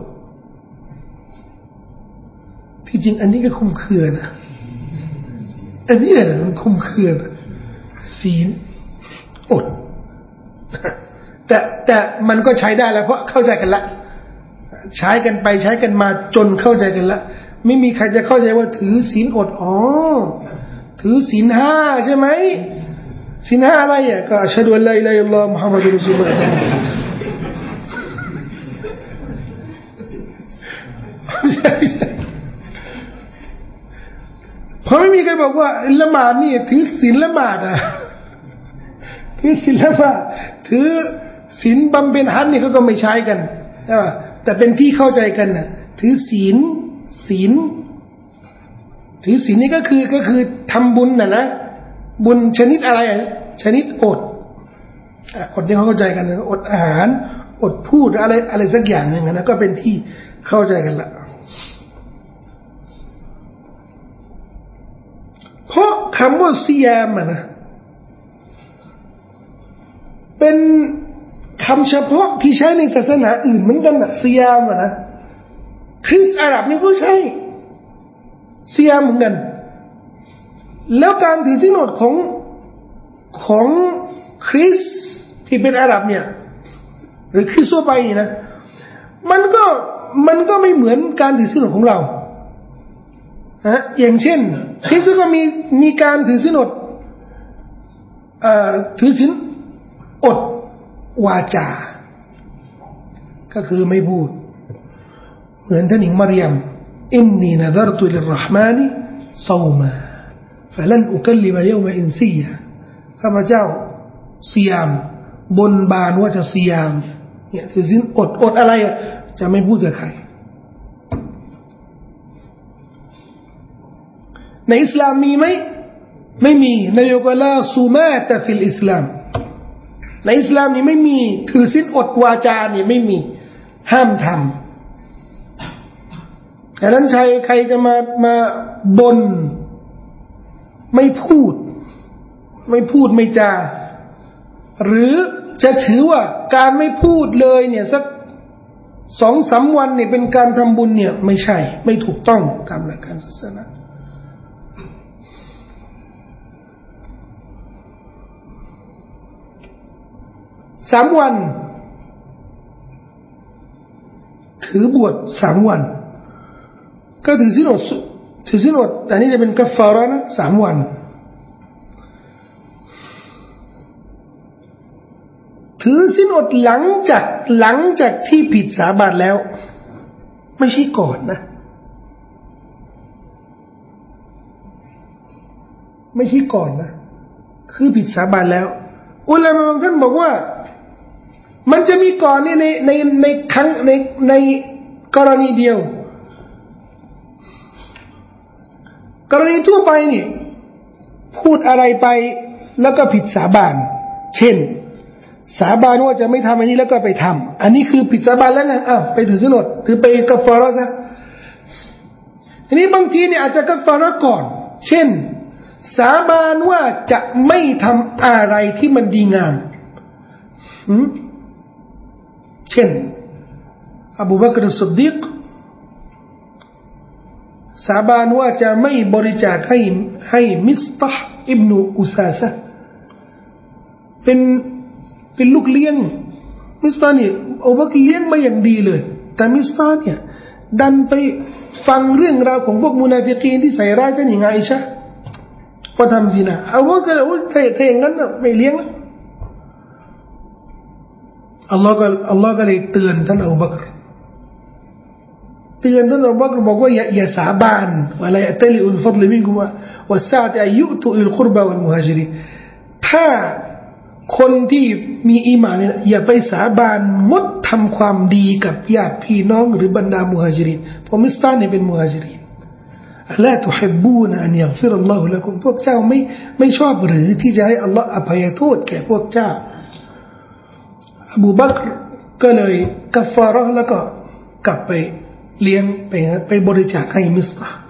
ที่จริงอันนี้ก็คุ้มเครือนะอันนี้แหละมันคุ้มเครือนะศีลอดแต่แต่มันก็ใช้ได้แล้วเพราะเข้าใจกันละใช้กันไปใช้กันมาจนเข้าใจกันละไม่มีใครจะเข้าใจว่าถือศีลอดอ๋อถือศีลห้าใช่ไหมศีลห้าอะไรอ่ะก็อัชฮะดุอัลลาอิลาฮะอิลลัลลอฮุมุฮัมมัดุรรอซูลุลลอฮ์เพราะไม่มีใครบอกว่าละหมาดนี่ถือศีลละหมาดอ่ะถือศีลละหมาดถือศีลบำเพ็ญฮัจญ์นี่เขาก็ไม่ใช้กันใช่ป่ะแต่เป็นที่เข้าใจกันน่ะถือศีลศีลถือศีลนี่ก็คือก็คือทำบุญน่ะนะบุญชนิดอะไรอ่ะชนิดอดอดนี่เขาเข้าใจกันนะอดอาหารอดพูดอะไรอะไรสักอย่างนึงนะก็เป็นที่เข้าใจกันละเพราะคำว่าซิยามนะเป็นคำเฉพาะที่ใช้ในศาสนาอื่นเหมือนกันนะซิยามนะคริสต์อาหรับนี่ก็ใช้ซิยามเหมือนกันแล้วการถือศีลอดของของคริสต์ที่เป็นอาหรับเนี่ยหรือคริสต์ทั่วไปนี่นะมันก็มันก็ไม่เหมือนการถือศีลอดของเราฮะอย่างเช่นคริสต์ก็มีมีการถือศีลอดเอ่อถือศีลอดวาจาก็คือไม่พูดเหมือนท่านหญิงมารยมอินนีนะดัรตุลิรเราะห์มานีศอมาฟะลันอุกัลลิมะยะอมะอินซียะข้าพเจ้าซิยามบนบานว่าจะซิยามเนี่ยคือศีลอดอดอะไรอ่ะจะไม่พูดกับใครในอิสลามมีไหมไม่มีนบีบอกว่าลาซูมาตะฟิลอิสลามในอิสลามนี่ไม่มีถือศีลอดวาจานี่ไม่มีห้ามทำดังนั้นใครใครจะมามาบนไม่พูดไม่พูดไม่จาหรือจะถือว่าการไม่พูดเลยเนี่ยสักสองสามวันเนี่ยเป็นการทำบุญเนี่ยไม่ใช่ไม่ถูกต้องตามหลักการศาสนาสามวันถือบวชสามวันก็ถือศีลอดถือศีลอดแต่นี่จะเป็นกัฟฟาระนะสามวันถือศีลอดหลังจากหลังจากที่ผิดสาบานแล้วไม่ใช่ก่อนนะไม่ใช่ก่อนนะคือผิดสาบานแล้วอุลามะบางท่านบอกว่ามันจะมีก่อนนี่ในในในครั้งในในกรณีเดียวกรณีทั่วไปนี่พูดอะไรไปแล้วก็ผิดสาบานเช่นสาบานว่าจะไม่ทำอันนี้แล้วก็ไปทำอันนี้คือผิดสาบานแล้วไงอ้าวไปถือศีลอดหรือไปกัฟฟาเราะห์ซะทีนี้บางทีเนี่ยอาจจะกัฟฟาเราะห์ก่อนเช่นสาบานว่าจะไม่ทำอะไรที่มันดีงามเช่นอบูบักรอัสซิดดีกสาบานว่าจะไม่บริจาคให้ให้มิสตะฮ์อิบนุอุซาซะเป็นเป็นลูกเลี้ยงมิสตะฮ์นี่อบูบักรเลี้ยงมาอย่างดีเลยแต่มิสตะฮ์เนี่ยดันไปฟังเรื่องราวของพวกมุนาฟิกีนที่ใส่ร้ายท่านหญิงอาอิชะห์ว่าทำซินาเอาว่าก็ว่าถ้าถ้าอย่างนั้นไม่เลี้ยงแล้วอัลลอฮ์ก็อัลลอฮ์ก็เลยเตือนท่านอบูบักรเตือนท่านอบูบักรบอกว่าอย่าอย่าสาบานว่าละยัตลิอุลฟัฎลมินกุมวัสซะอ์อัยยุตุอิลกุรบะวัลมุฮาญิรินถ้าคนที่มีอีหม่านเนี่ยอย่าไปสาบานงดทำความดีกับญาติพี่น้องหรือบรรดามุฮาญิรินเพราะมิสตานี่เป็นมุฮาญิรินละตุฮิบบูนอันยัฆฟิรัลลอฮุละกุมพวกเจ้าไม่ไม่ชอบหรือที่จะให้อัลลอฮ์อภัยโทษแก่พวกเจ้าอบูบักรก็เลยกัฟฟาเราะห์แล้วก็กลับไปเลี้ยงไปไปบริจาคให้มิสตะฮ์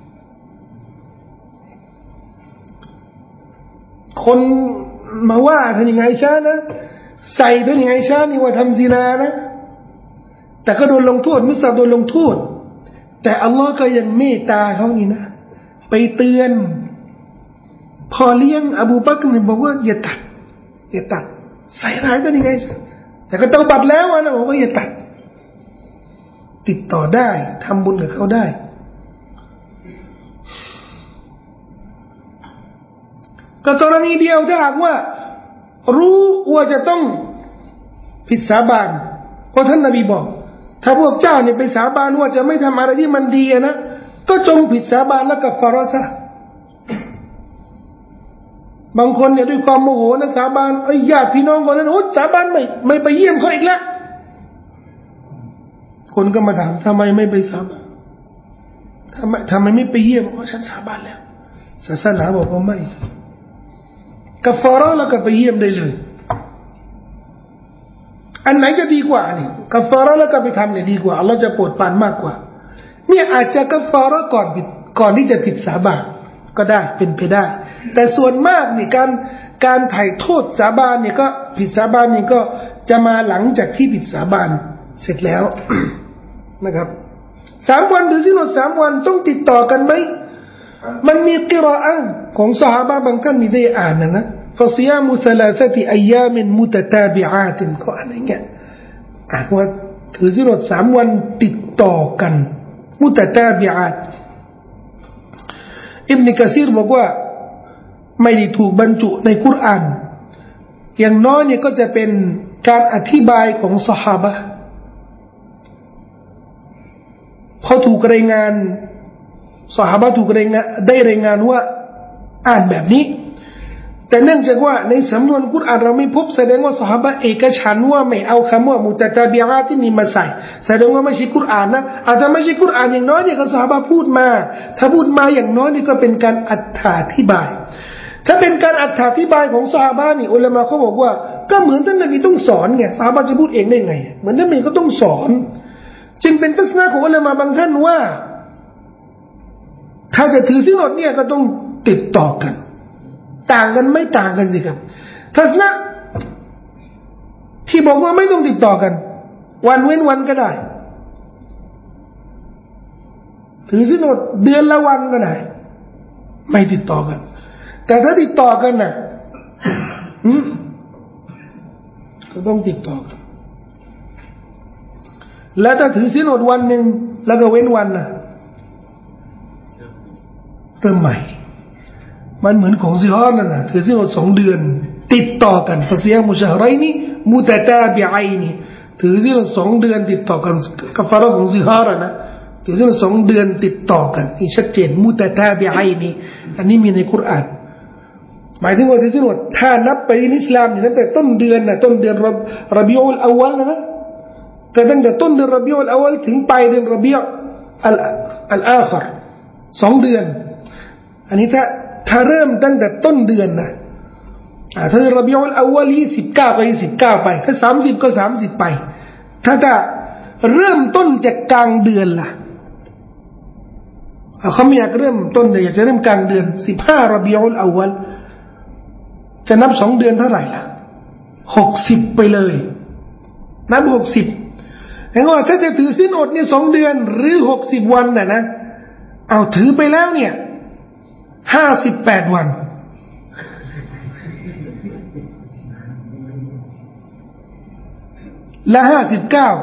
คนมาว่าท่านยังไงชานะใส่ท่านยังไงชานี่ว่าทำซินานะแต่ก็โดนลงโทษมิสตะฮ์โดนลงโทษแต่อัลลอฮ์ก็ยังเมตตาเขานี่นะไปเตือนพอเลี้ยงอบูบักรเนี่ยบอกว่าอย่าตัดอย่าตัดใส่ร้ายท่านยังไงแต่ก็เตาบัดแล้วนะบอกว่าอย่าตัดติดต่อได้ทำบุญกับเขาได้ก็กรณีเดียวถ้าหากว่ารู้ว่าจะต้องผิดสาบานเพราะท่านนบีบอกถ้าพวกเจ้าเนี่ยไปสาบานว่าจะไม่ทำอะไรที่มันดีนะก็จงผิดสาบานแล้วกับฟาเราะห์ซะบางคนเนี่ยด้วยความโมโหนะสาบานไอ้ญาติพี่น้องคนนั้นโอ้สาบานไม่ไม่ไปเยี่ยมเขาอีกแล้วคนก็มาถามทำไมไม่ไปสาบานทำไมทำไมไม่ไปเยี่ยมเพราะฉันสาบานแล้วศาสนาบอกว่าไม่กัฟฟาเราะห์แล้วก็ไปเยี่ยมได้เลยอันไหนจะดีกว่านี่กัฟฟาเราะห์แล้วก็ไปทำเนี่ยดีกว่าอัลลอฮ์จะโปรดปรานมากกว่าเนี่ยอาจจะกัฟฟาเราะห์ก่อนผิดก่อนที่จะผิดสาบานก็ได้เป็นไปได้แต่ส่วนมากนี่การการไถ่โทษสาบานเนี่ยก็ผิดสาบานนี่ก็จะมาหลังจากที่ผิดสาบานเสร็จแล้ว นะครับสามวันหรือสิบสามวันต้องติดต่อกันไหมมันมีกิรออะห์ของซอฮาบะห์บางท่านนี่ได้อ่านนะนะฟะซิยามุซะลาซะติอัยยามินมุตะตาบิอาตินก็อะไรเงี้ยอ่านว่าถือศีลอดสามวันติดต่อกันมุตะตาบิอาตอิบนุกะซีรบอกว่าไม่ได้ถูกบรรจุในกุรอานอย่างน้อยเนี่ยก็จะเป็นการอธิบายของซอฮาบะห์พอถูกรายงานซอฮาบะห์ถูกรายงานได้รายงานว่าอ่านแบบนี้แต่เนื่องจากว่าในสำนวนกุรอานเราไม่พบแสดงว่าซอฮาบะห์เอกฉันท์ว่าไม่เอาคำว่ามุตะตาบิอาตนี่มาใส่แสดงว่าไม่ใช่กุรอานนะอาจจะไม่ใช่กุรอานอย่างน้อยเนี่ยก็ซอฮาบะห์พูดมาถ้าพูดมาอย่างน้อยนี่ก็เป็นการอธิบายถ้าเป็นการอธิบายของซอฮาบะห์นี่อุลามะเขาบอกว่าก็เหมือนท่านนบีต้องสอนไงซอฮาบะห์จะพูดเองได้ไงเหมือนท่านนบีก็ต้องสอนจึงเป็นทัศนะของอุลามะบางท่านว่าถ้าจะถือศีลอดเนี่ยก็ต้องติดต่อกันต่างกันไม่ต่างกันสิครับทัศนะที่บอกว่าไม่ต้องติดต่อกันวันเว้นวันก็ได้ถือศีลอดเดือนละวันก็ได้ไม่ติดต่อกันแต่ถ้าติดต่อกันน่ะก็ต้องติดต่อกันแล้วถ้าถือศีลอดวันหนึ่งแล้วก็เว้นวันน่ะเริ่มใหม่มันเหมือนของซิฮอนนั่นน่ะถือศีลอดสองเดือนติดต่อกันฟะซิยามุชะฮรัยนีมุตะตาบิอัยนีถือศีลสองเดือนติดต่อกันกัฟาระของซิฮาระนะถือศีลสองเดือนติดต่อกันนี่ชัดเจนมุตะตาบิอัยนีอันนี้มีในกุรอานหมายถึงว่าที่ว่าถ้านับไปในอิสลามเนี่ยตั้งแต่ต้นเดือนนะต้นเดือนรบีอุลอวัลนะก็ตั้งแต่ต้นเดือนรบีอุลอวัลถึงปลายเดือนรบีอุลอัลอาคิรสองเดือนอันนี้ถ้าถ้าเริ่มตั้งแต่ต้นเดือนนะถ้ารบีอุลอวัลยี่สิบเก้าก็ยี่สิบเก้าไปถ้าสามสิบก็สามสิบไปถ้าจะเริ่มต้นจากกลางเดือนล่ะเขาไม่อยากเริ่มต้นเลยอยากจะเริ่มกลางเดือนสิบห้ารบีอุลอวัลจะนับสองเดือนเท่าไหร่ล่ะหกสิบไปเลยนับหกสิบเห็นว่าถ้าจะถือศีลอดเนี่ยสองเดือนหรือหกสิบวันน่ะนะเอาถือไปแล้วเนี่ยห้าสิบแปดวันและห้าสิบเก้า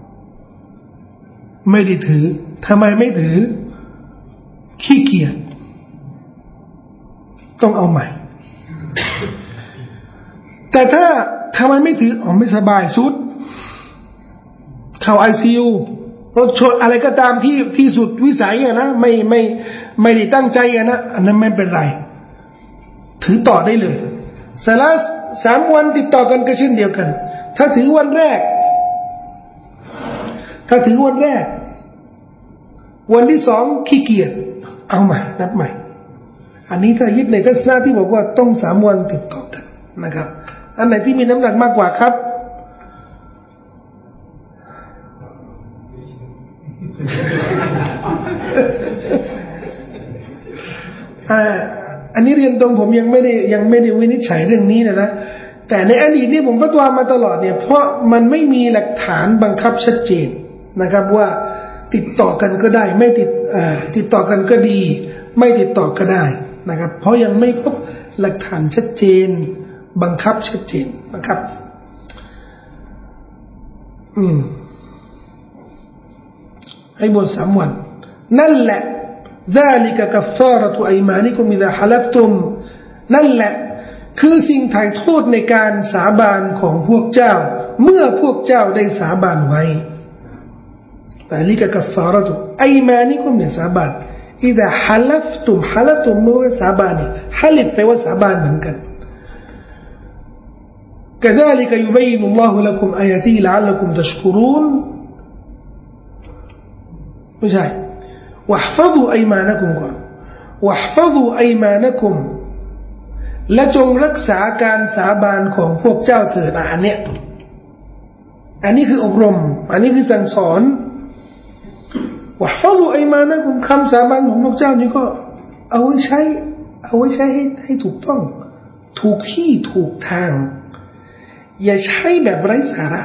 ไม่ได้ถือทำไมไม่ถือขี้เกียจต้องเอาใหม่แต่ถ้าทำไมไม่ถืออ๋อไม่สบายสุดเข้าไอซียูรถชนอะไรก็ตามที่ที่สุดวิสัยอะนะไม่ไม่ไม่ได้ตั้งใจอะนะอันนั้นไม่เป็นไรถือต่อได้เลยสลัสสามวันติดต่อกันก็เช่นเดียวกันถ้าถือวันแรกถ้าถือวันแรกวันที่สองขี้เกียจเอาใหม่นับใหม่อันนี้ถ้ายึดในทัศนะที่บอกว่าต้องสามวันติดต่อกันนะครับอันไหนที่มีน้ำหนักมากกว่าครับอันนี้เรียนตรงผมยังไม่ได้ยังไม่ได้วินิจฉัยเรื่องนี้นะนะแต่ในอดีตนี่ผมฟัตวามาตลอดเนี่ยเพราะมันไม่มีหลักฐานบังคับชัดเจนนะครับว่าติดต่อกันก็ได้ไม่ติดติดต่อกันก็ดีไม่ติดต่อก็ได้นะครับเพราะยังไม่พบหลักฐานชัดเจนบังคับชัดเจนนะครับอืมให้บวชสามวันนั่นแหละ ذلك كفارة أيمانكم إذا حلفتم นั่นแหละคือสิ่งไถ่โทษในการสาบานของพวกเจ้าเมื่อพวกเจ้าได้สาบานไว้ ذلك كفارة أيمانكم เนี่ยสาบาน إذا حلفتم حلفتم เมื่อสาบานเนี่ย حلف แปลว่าสาบานเหมือนกัน كذلك يبين الله لكم آياته لعلكم تشكرون ไม่ใช่واحفظوا أيمانكم ก่อน واحفظوا أيمانكم และจงรักษาการสาบานของพวกเจ้าเถิดอันเนี้ยอันนี้คืออบรมอันนี้คือสั่งสอน واحفظوا أيمانكم คำสาบานของพวกเจ้านี่ก็เอาไว้ใช้เอาไว้ใช้ให้ให้ถูกต้องถูกที่ถูกทางอย่าใช้แบบไร้สาระ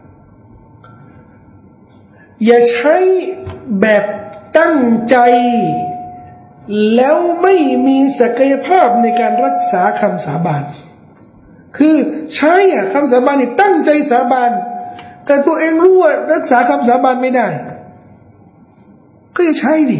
อย่าใช้แบบตั้งใจแล้วไม่มีศักยภาพในการรักษาคำสาบานคือใช้อะคำสาบานนี่ตั้งใจสาบานแต่ตัวเองรู้ว่ารักษาคำสาบานไม่ได้ก็อย่าใช้ดิ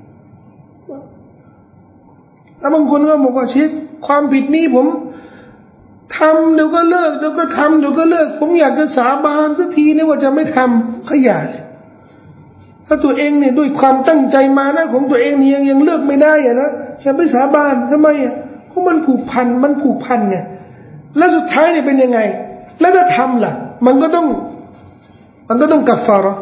แล้วบางคนก็บอกว่าเช็คความผิดนี้ผมทำเดี๋ยวก็เลิกเดี๋ยวก็ทำเดี๋ยวก็เลิกผมอยากจะสาบานสักทีนี่ว่าจะไม่ทำก็อย่าเลยถ้าตัวเองเนี่ยด้วยความตั้งใจมานะของตัวเองนี่ยังยังเลิกไม่ได้อะนะอย่าไปสาบานทำไมอ่ะเพราะมันผูกพันมันผูกพันไงแล้วสุดท้ายเนี่ยเป็นยังไงแล้วถ้าทำล่ะมันก็ต้องมันก็ต้องกัฟฟาเราะห์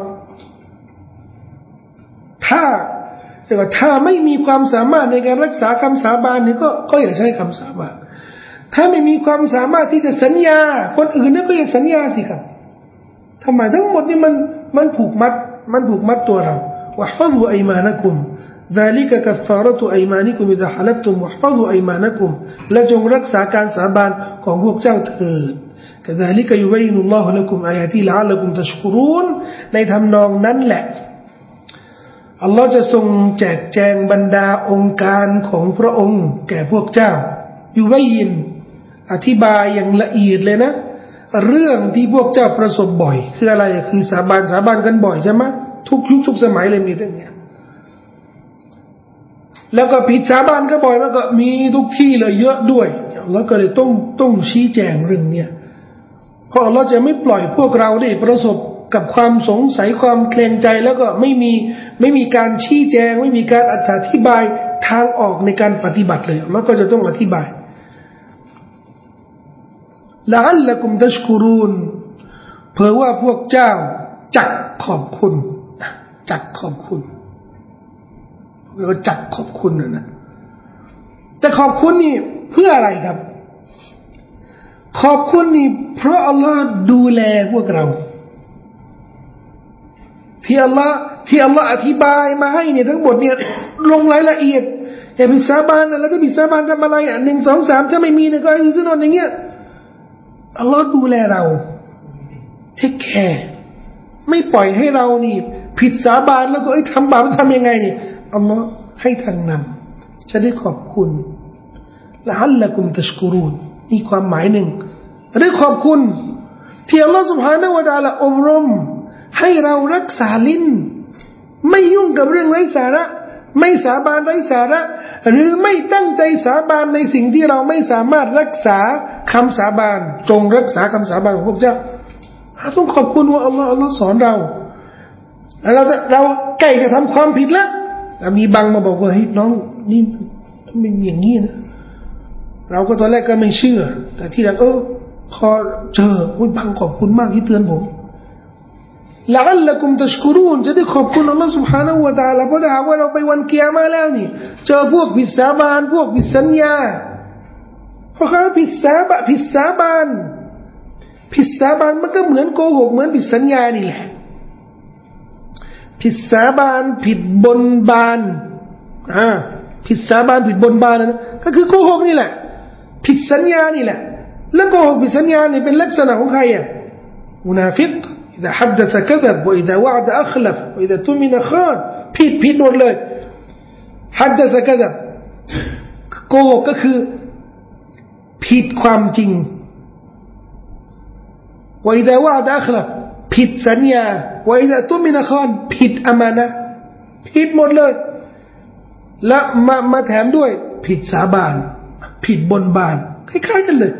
ถ้าแต่ว่าถ้าไม่มีความสามารถในการรักษาคำสาบานนี่ก็ก็อย่าใช้คำสาบานถ้าไม่มีความสามารถที่จะสัญญาคนอื่นเนี่ยก็อย่าสัญญาสิครับทำไมทั้งหมดนี่มันมันผูกมัดมันผูกมัดตัวเรา واحفظوا أيمانكم ذلك كفارة أيمانكم إذا حلفتم واحفظوا أيمانكم และจงรักษาการสาบานของพวกเจ้าเถิด كذلك يبين الله لكم آياته لعلكم تشكرون ในทำนองนั้นแหละอัลลอฮ์จะทรงแจกแจงบรรดาองค์การของพระองค์แก่พวกเจ้ายุบัยนอธิบายอย่างละเอียดเลยนะเรื่องที่พวกเจ้าประสบบ่อยคืออะไรคือสาบานสาบานกันบ่อยใช่ไหมทุกยุคทุกสมัยเลยมีเรื่องนี้แล้วก็ผิดสาบานก็บ่อยแล้วก็มีทุกที่เลยเยอะด้วยอัลลอฮ์ก็เลยต้องต้องชี้แจงเรื่องเนี้ยเพราะอัลลอฮ์จะไม่ปล่อยพวกเราได้ประสบกับความสงสัยความเคลงใจแล้วก็ไม่มีไม่มีการชี้แจงไม่มีการอธิบายทางออกในการปฏิบัติเลยอัลลอฮ์ก็จะต้องอธิบายละอัลละกุมตัชกุรูนเผื่อว่าพวกเจ้าจักขอบคุณจักขอบคุณก็จักขอบคุณนะนะแต่ขอบคุณนี่เพื่ออะไรครับขอบคุณนี่เพราะอัลลอฮ์ดูแลพวกเราที่อัลลอฮ์ที่อัลลอฮ์อธิบายมาให้เนี่ยทั้งหมดเนี่ยลงรายละเอียดอย่าไปสาบานแล้วถ้าไปสาบานทำอะไรอ่ะหนึ่งสองสามถ้าไม่มีเนี่ยก็อีกสักหน่อยอย่างเงี้ยอัลลอฮ์ดูแลเราเทคแคร์ไม่ปล่อยให้เรานี่ผิดสาบานแล้วก็ไอ้ทำบาปทำยังไงเนี่ยอัลลอฮ์ให้ทางนำจะได้ขอบคุณละอัลละกุมตัชกุรูนนี่ความหมายหนึ่งได้ขอบคุณที่อัลลอฮ์ سبحانه และ تعالى อบรมให้เรารักษาลิ้นไม่ยุ่งกับเรื่องไร้สาระไม่สาบานไร้สาระหรือไม่ตั้งใจสาบานในสิ่งที่เราไม่สามารถรักษาคำสาบานจงรักษาคำสาบานของพวกเจ้าเราต้องขอบคุณว่าอัลลอฮ์อัลลอฮ์สอนเราแล้วเราจะเราใกล้จะทำความผิดแล้วแต่มีบางมาบอกว่าเฮ้ยน้องนี่มันอย่างนี้นะเราก็ตอนแรกก็ไม่เชื่อแต่ที่หลังเออพอเจออุ้ยบางขอบคุณมากที่เตือนผมละอัลละกุมตัชกุรูนจะได้ขอบคุณอัลลอฮ์ سبحانه และ تعالى เพราะถ้าหากว่าเราไปวันกิยามะห์แล้วนี่เจอพวกผิดสาบานพวกผิดสัญญาเพราะเขาผิดสาบะผิดสาบานผิดสาบานมันก็เหมือนโกหกเหมือนผิดสัญญานี่แหละผิดสาบานผิดบนบานอ่าผิดสาบานผิดบนบานนะก็คือโกหกนี่แหละผิดสัญญานี่แหละแล้วโกหกผิดสัญญานี่เป็นลักษณะของใครอ่ะมุนาฟิกإذا حدث كذب وإذا وعد أخلف وإذا تؤمن خان ผิดผิดหมดเลย حدث كذب โกหกก็คือผิดความจริง وإذا وعد أخلف ผิดสัญญา وإذا تؤمن خان ผิดอามานะห์ผิดหมดเลยและมามาแถมด้วยผิดสาบานผิดบนบานคล้ายๆกันเลย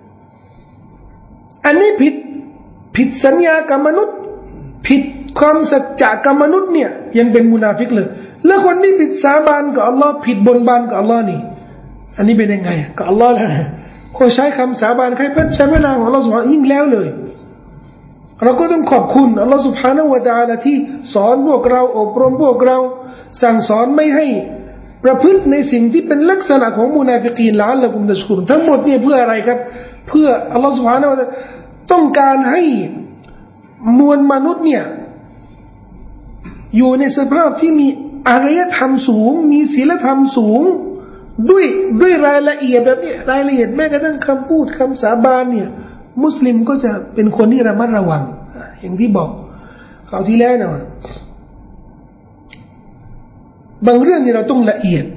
อันนี้ผิดผิดสัญญากับมนุษย์ผิดความสัจจะกับมนุษย์เนี่ยยังเป็นมุนาฟิกเลยแล้วคนที่ผิดสาบานกับอัลลอฮ์ผิดบนบานกับอัลลอฮ์นี่อันนี้เป็นยังไงกับอัลลอฮ์แล้วคนใช้คำสาบานใครพัดใช้พระนามของอัลลอฮ์สุบฮานะยิ่งแล้วเลยเราก็ต้องขอบคุณอัลลอฮ์ سبحانه และ تعالى ที่สอนพวกเราอบรมพวกเราสั่งสอนไม่ให้ประพฤติในสิ่งที่เป็นลักษณะของมุนาฟิกีนละอัลละกุมตัชกุรทั้งหมดเนี่ยเพื่ออะไรครับเพื่ออัลลอฮ์ سبحانه และ تعالىต้องการให้มวลมนุษย์เนี่ยอยู่ในสภาพที่มีอารยธรรมสูงมีศีลธรรมสูงด้วยด้วยรายละเอียดแบบนี้รายละเอียดแม้กระทั่งคำพูดคำสาบานเนี่ยมุสลิมก็จะเป็นคนที่ระมัดระวังอย่างที่บอกคราวที่แล้วนะบางเรื่องนี่เราต้องละเอียด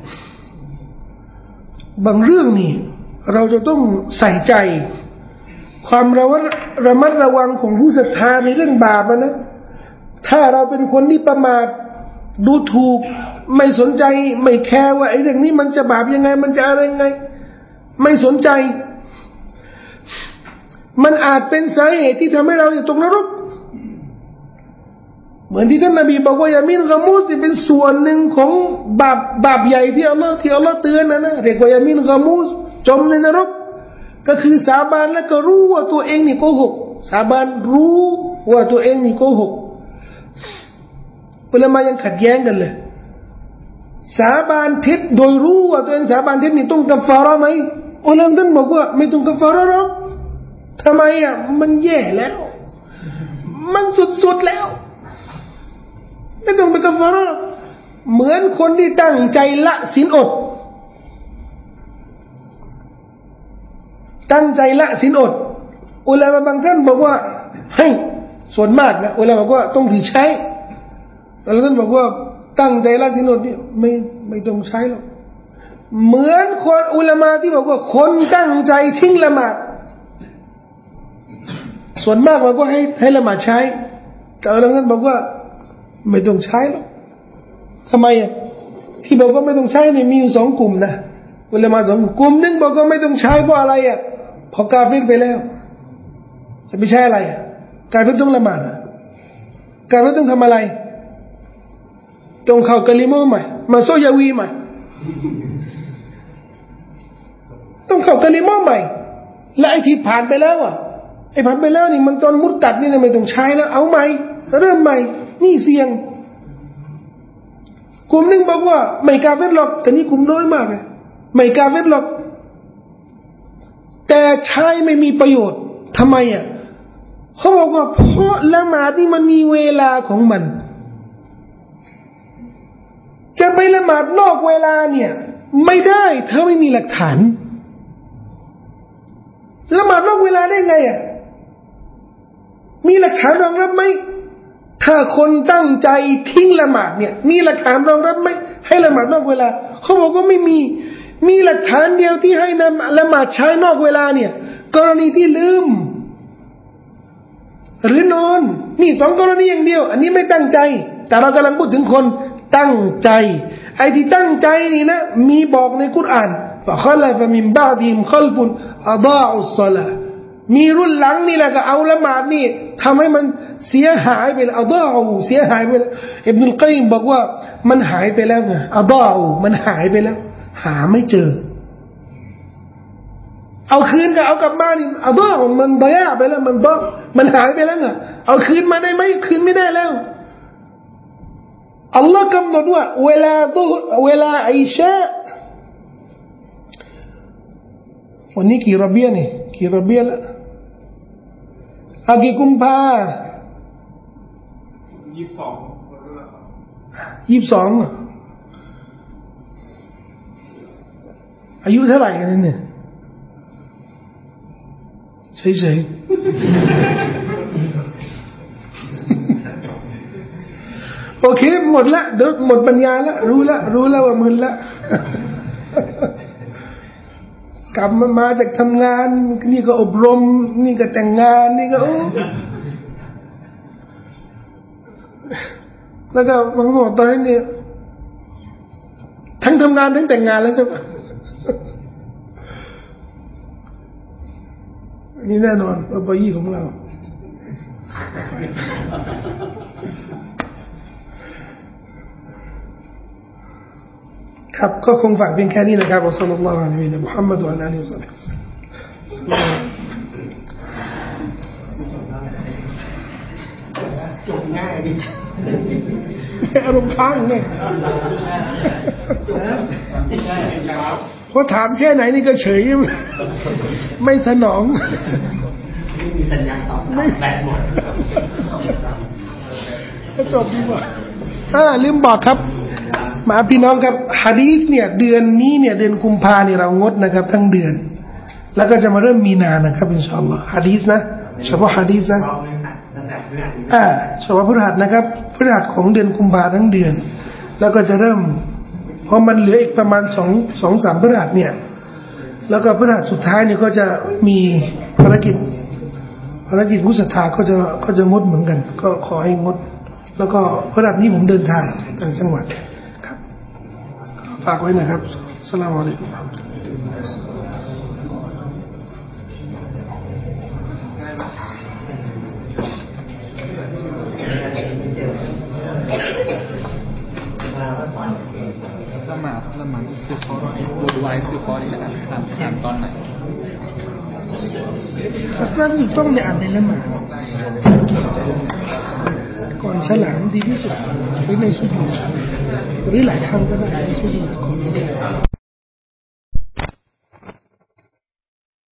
บางเรื่องนี่เราจะต้องใส่ใจความระมัดระมัดระวังของผู้ศรัทธาในเรื่องบาปนะถ้าเราเป็นคนที่ประมาทดูถูกไม่สนใจไม่แคร์ว่าไอ้เรื่องนี้มันจะบาปยังไงมันจะอะไรยังไงไม่สนใจมันอาจเป็นสาเหตุที่ทำให้เราตกนรกเหมือนที่ท่านนบีบอกว่ายามินกะมูสเป็นส่วนหนึ่งของบาปบาปใหญ่ที่อัลลอฮ์ที่อัลลอฮ์เตือนนะนะเรียกว่ายามินกะมูสจมในนรกก็คือสาบานแล้วก็รู้ว่าตัวเองนี่โกหกสาบานรู้ว่าตัวเองนี่โกหกอุลามะยังขัดแย้งกันเลยสาบานเท็จโดยรู้ว่าตัวเองสาบานเท็จนี่ต้องกัฟฟาเราะห์ไหมอุลามะท่านบอกว่าไม่ต้องกัฟฟาเราะห์หรอกทำไมอ่ะมันแย่แล้วมันสุดๆแล้วไม่ต้องไปกัฟฟาเราะห์เหมือนคนที่ตั้งใจละศีลอดตั้งใจละศีลอดอุลามะบางท่านบอกว่าให้ส่วนมากนะอุลามะบอกว่าต้องถือใช้แล้วท่านบอกว่าตั้งใจละศีลอดนี่ไม่ไม่ต้องใช้หรอกเหมือนคนอุลามะที่บอกว่าคนตั้งใจทิ้งละหมาดส่วนมากบอกว่าให้ให้ละหมาดใช้แต่อุลามะท่านบอกว่าไม่ต้องใช้หรอกทำไมอ่ะที่บอกว่าไม่ต้องใช้เนี่ยมีอยู่สองกลุ่มนะอุลามะสองกลุ่มนึงบอกว่าไม่ต้องใช้เพราะอะไรอ่ะพอกาเฟรไปแล้วจะไปใช้อะไรอ่ะกาเฟรต้องละหมาดกาเฟรต้องทำอะไรต้องเข้ากะลิมาใหม่มาโซยาวีใหม่ต้องเข้ากะลิมาใหม่และไอ้ที่ผ่านไปแล้วอ่ะไอ้ผ่านไปแล้วนี่มันตอนมุตตัดนี่ไม่ต้องใช้แล้วเอาใหม่เริ่มใหม่นี่เสี่ยงกลุ่มนึงบอกว่าไม่กาเฟรหรอกแต่นี่กลุ่มน้อยมากเลยไม่กาเฟรหรอกแต่ใช้ไม่มีประโยชน์ทำไมอ่ะเขาบอกว่าเพราะละหมาดนี่มันมีเวลาของมันจะไปละหมาดนอกเวลาเนี่ยไม่ได้ถ้าไม่มีหลักฐานละหมาดนอกเวลาได้ไงอ่ะมีหลักฐานรองรับไหมถ้าคนตั้งใจทิ้งละหมาดเนี่ยมีหลักฐานรองรับไหมให้ละหมาดนอกเวลาเขาบอกว่าไม่มีมีหลักฐานเดียวที่ให้นำละหมาดใช้นอกเวลาเนี่ยกรณีที่ลืมหรือนอนนี่สองกรณีอย่างเดียวอันนี้ไม่ตั้งใจแต่เรากำลังพูดถึงคนตั้งใจไอ้ที่ตั้งใจนี่นะมีบอกในกุรอานฟะคอลฟะมินบะอดิฮิมคอลฟุนอะฎาอุศศอลามีรุ่นหลังนี่แหละก็เอาละหมาดนี่ทำให้มันเสียหายไปแล้วอะฎาอูเสียหายไปแล้วอิบนุลกัยยิมบอกว่ามันหายไปแล้วไงอะฎาอูมันหายไปแล้วหาไม่เจอเอาคืนก็เอากลับมานี่อะฎาอูมันดะยะไปแล้วมันดะมันหายไปแล้วไงเอาคืนมาได้ไหมคืนไม่ได้แล้วอัลลอฮ์กำหนดว่าเวลาตุเวลาอิชาวันนี้กี่ระเบียนี่กี่ระเบียละอากี่กุมภายี่สิบสองยี่สิบสองอายุเท่าไหร่กันเนี่ยเฉยๆโอเคหมดละเดี๋ยวหมดปัญญาละรู้ละรู้แล้วว่ามึนละกลับมามาจากทำงานนี่ก็อบรมนี่ก็แต่งงานนี่ก็โอ้แล้วก็บางคนตอนนี้เนี่ยทั้งทำงานทั้งแต่งงานแล้วใช่ปะอันนี้แน่นอนอัปยี่ของเราครับก็คงฝากเพียงแค่นี้นะครับอัสสลามุอะลัยฮิวะซัลลัมมุฮัมมัดวะอะลาฮิวะซัลลัมจบง่ายดิอารมณ์ค้างเนี่ยพอถามแค่ไหนนี่ก็เฉยไม่สนองไม่มีสัญญาณตอบแบตหมดก็จบดีกว่าอ่าลืมบอกครับมาพี่น้องครับหะดีษเนี่ยเดือนนี้เนี่ยเดือนกุมภาเนี่ยเรางดนะครับทั้งเดือนแล้วก็จะมาเริ่มมีนานะครับอินชาอัลลอฮ์หะดีษนะเฉพาะหะดีษนะอ่าเฉพาะพฤหัสนะครับพฤหัสของเดือนกุมภาทั้งเดือนแล้วก็จะเริ่มเพราะมันเหลืออีกประมาณสองสองสามพฤหัสเนี่ยแล้วก็พฤหัสสุดท้ายเนี่ยก็จะมีภารกิจภารกิจผู้ศรัทธาก็จะก็จะงดเหมือนกันก็ขอให้งดแล้วก็พฤหัสนี้ผมเดินทางต่างจังหวัดครับฝากไว้นะครับอัสสลามุอะลัยกุมละหมาดละหมาดอิสติฆอเราะห์ดูดูไออิสติฆอเราะห์นี่นะครับทำทำตอนไหนอัสลามต้องในอ่านในละหมาดก่อนสลามดีที่สุดหรือในสุญูดหรือหลายครั้งก็ได้ในสุญูดก่อนสลาม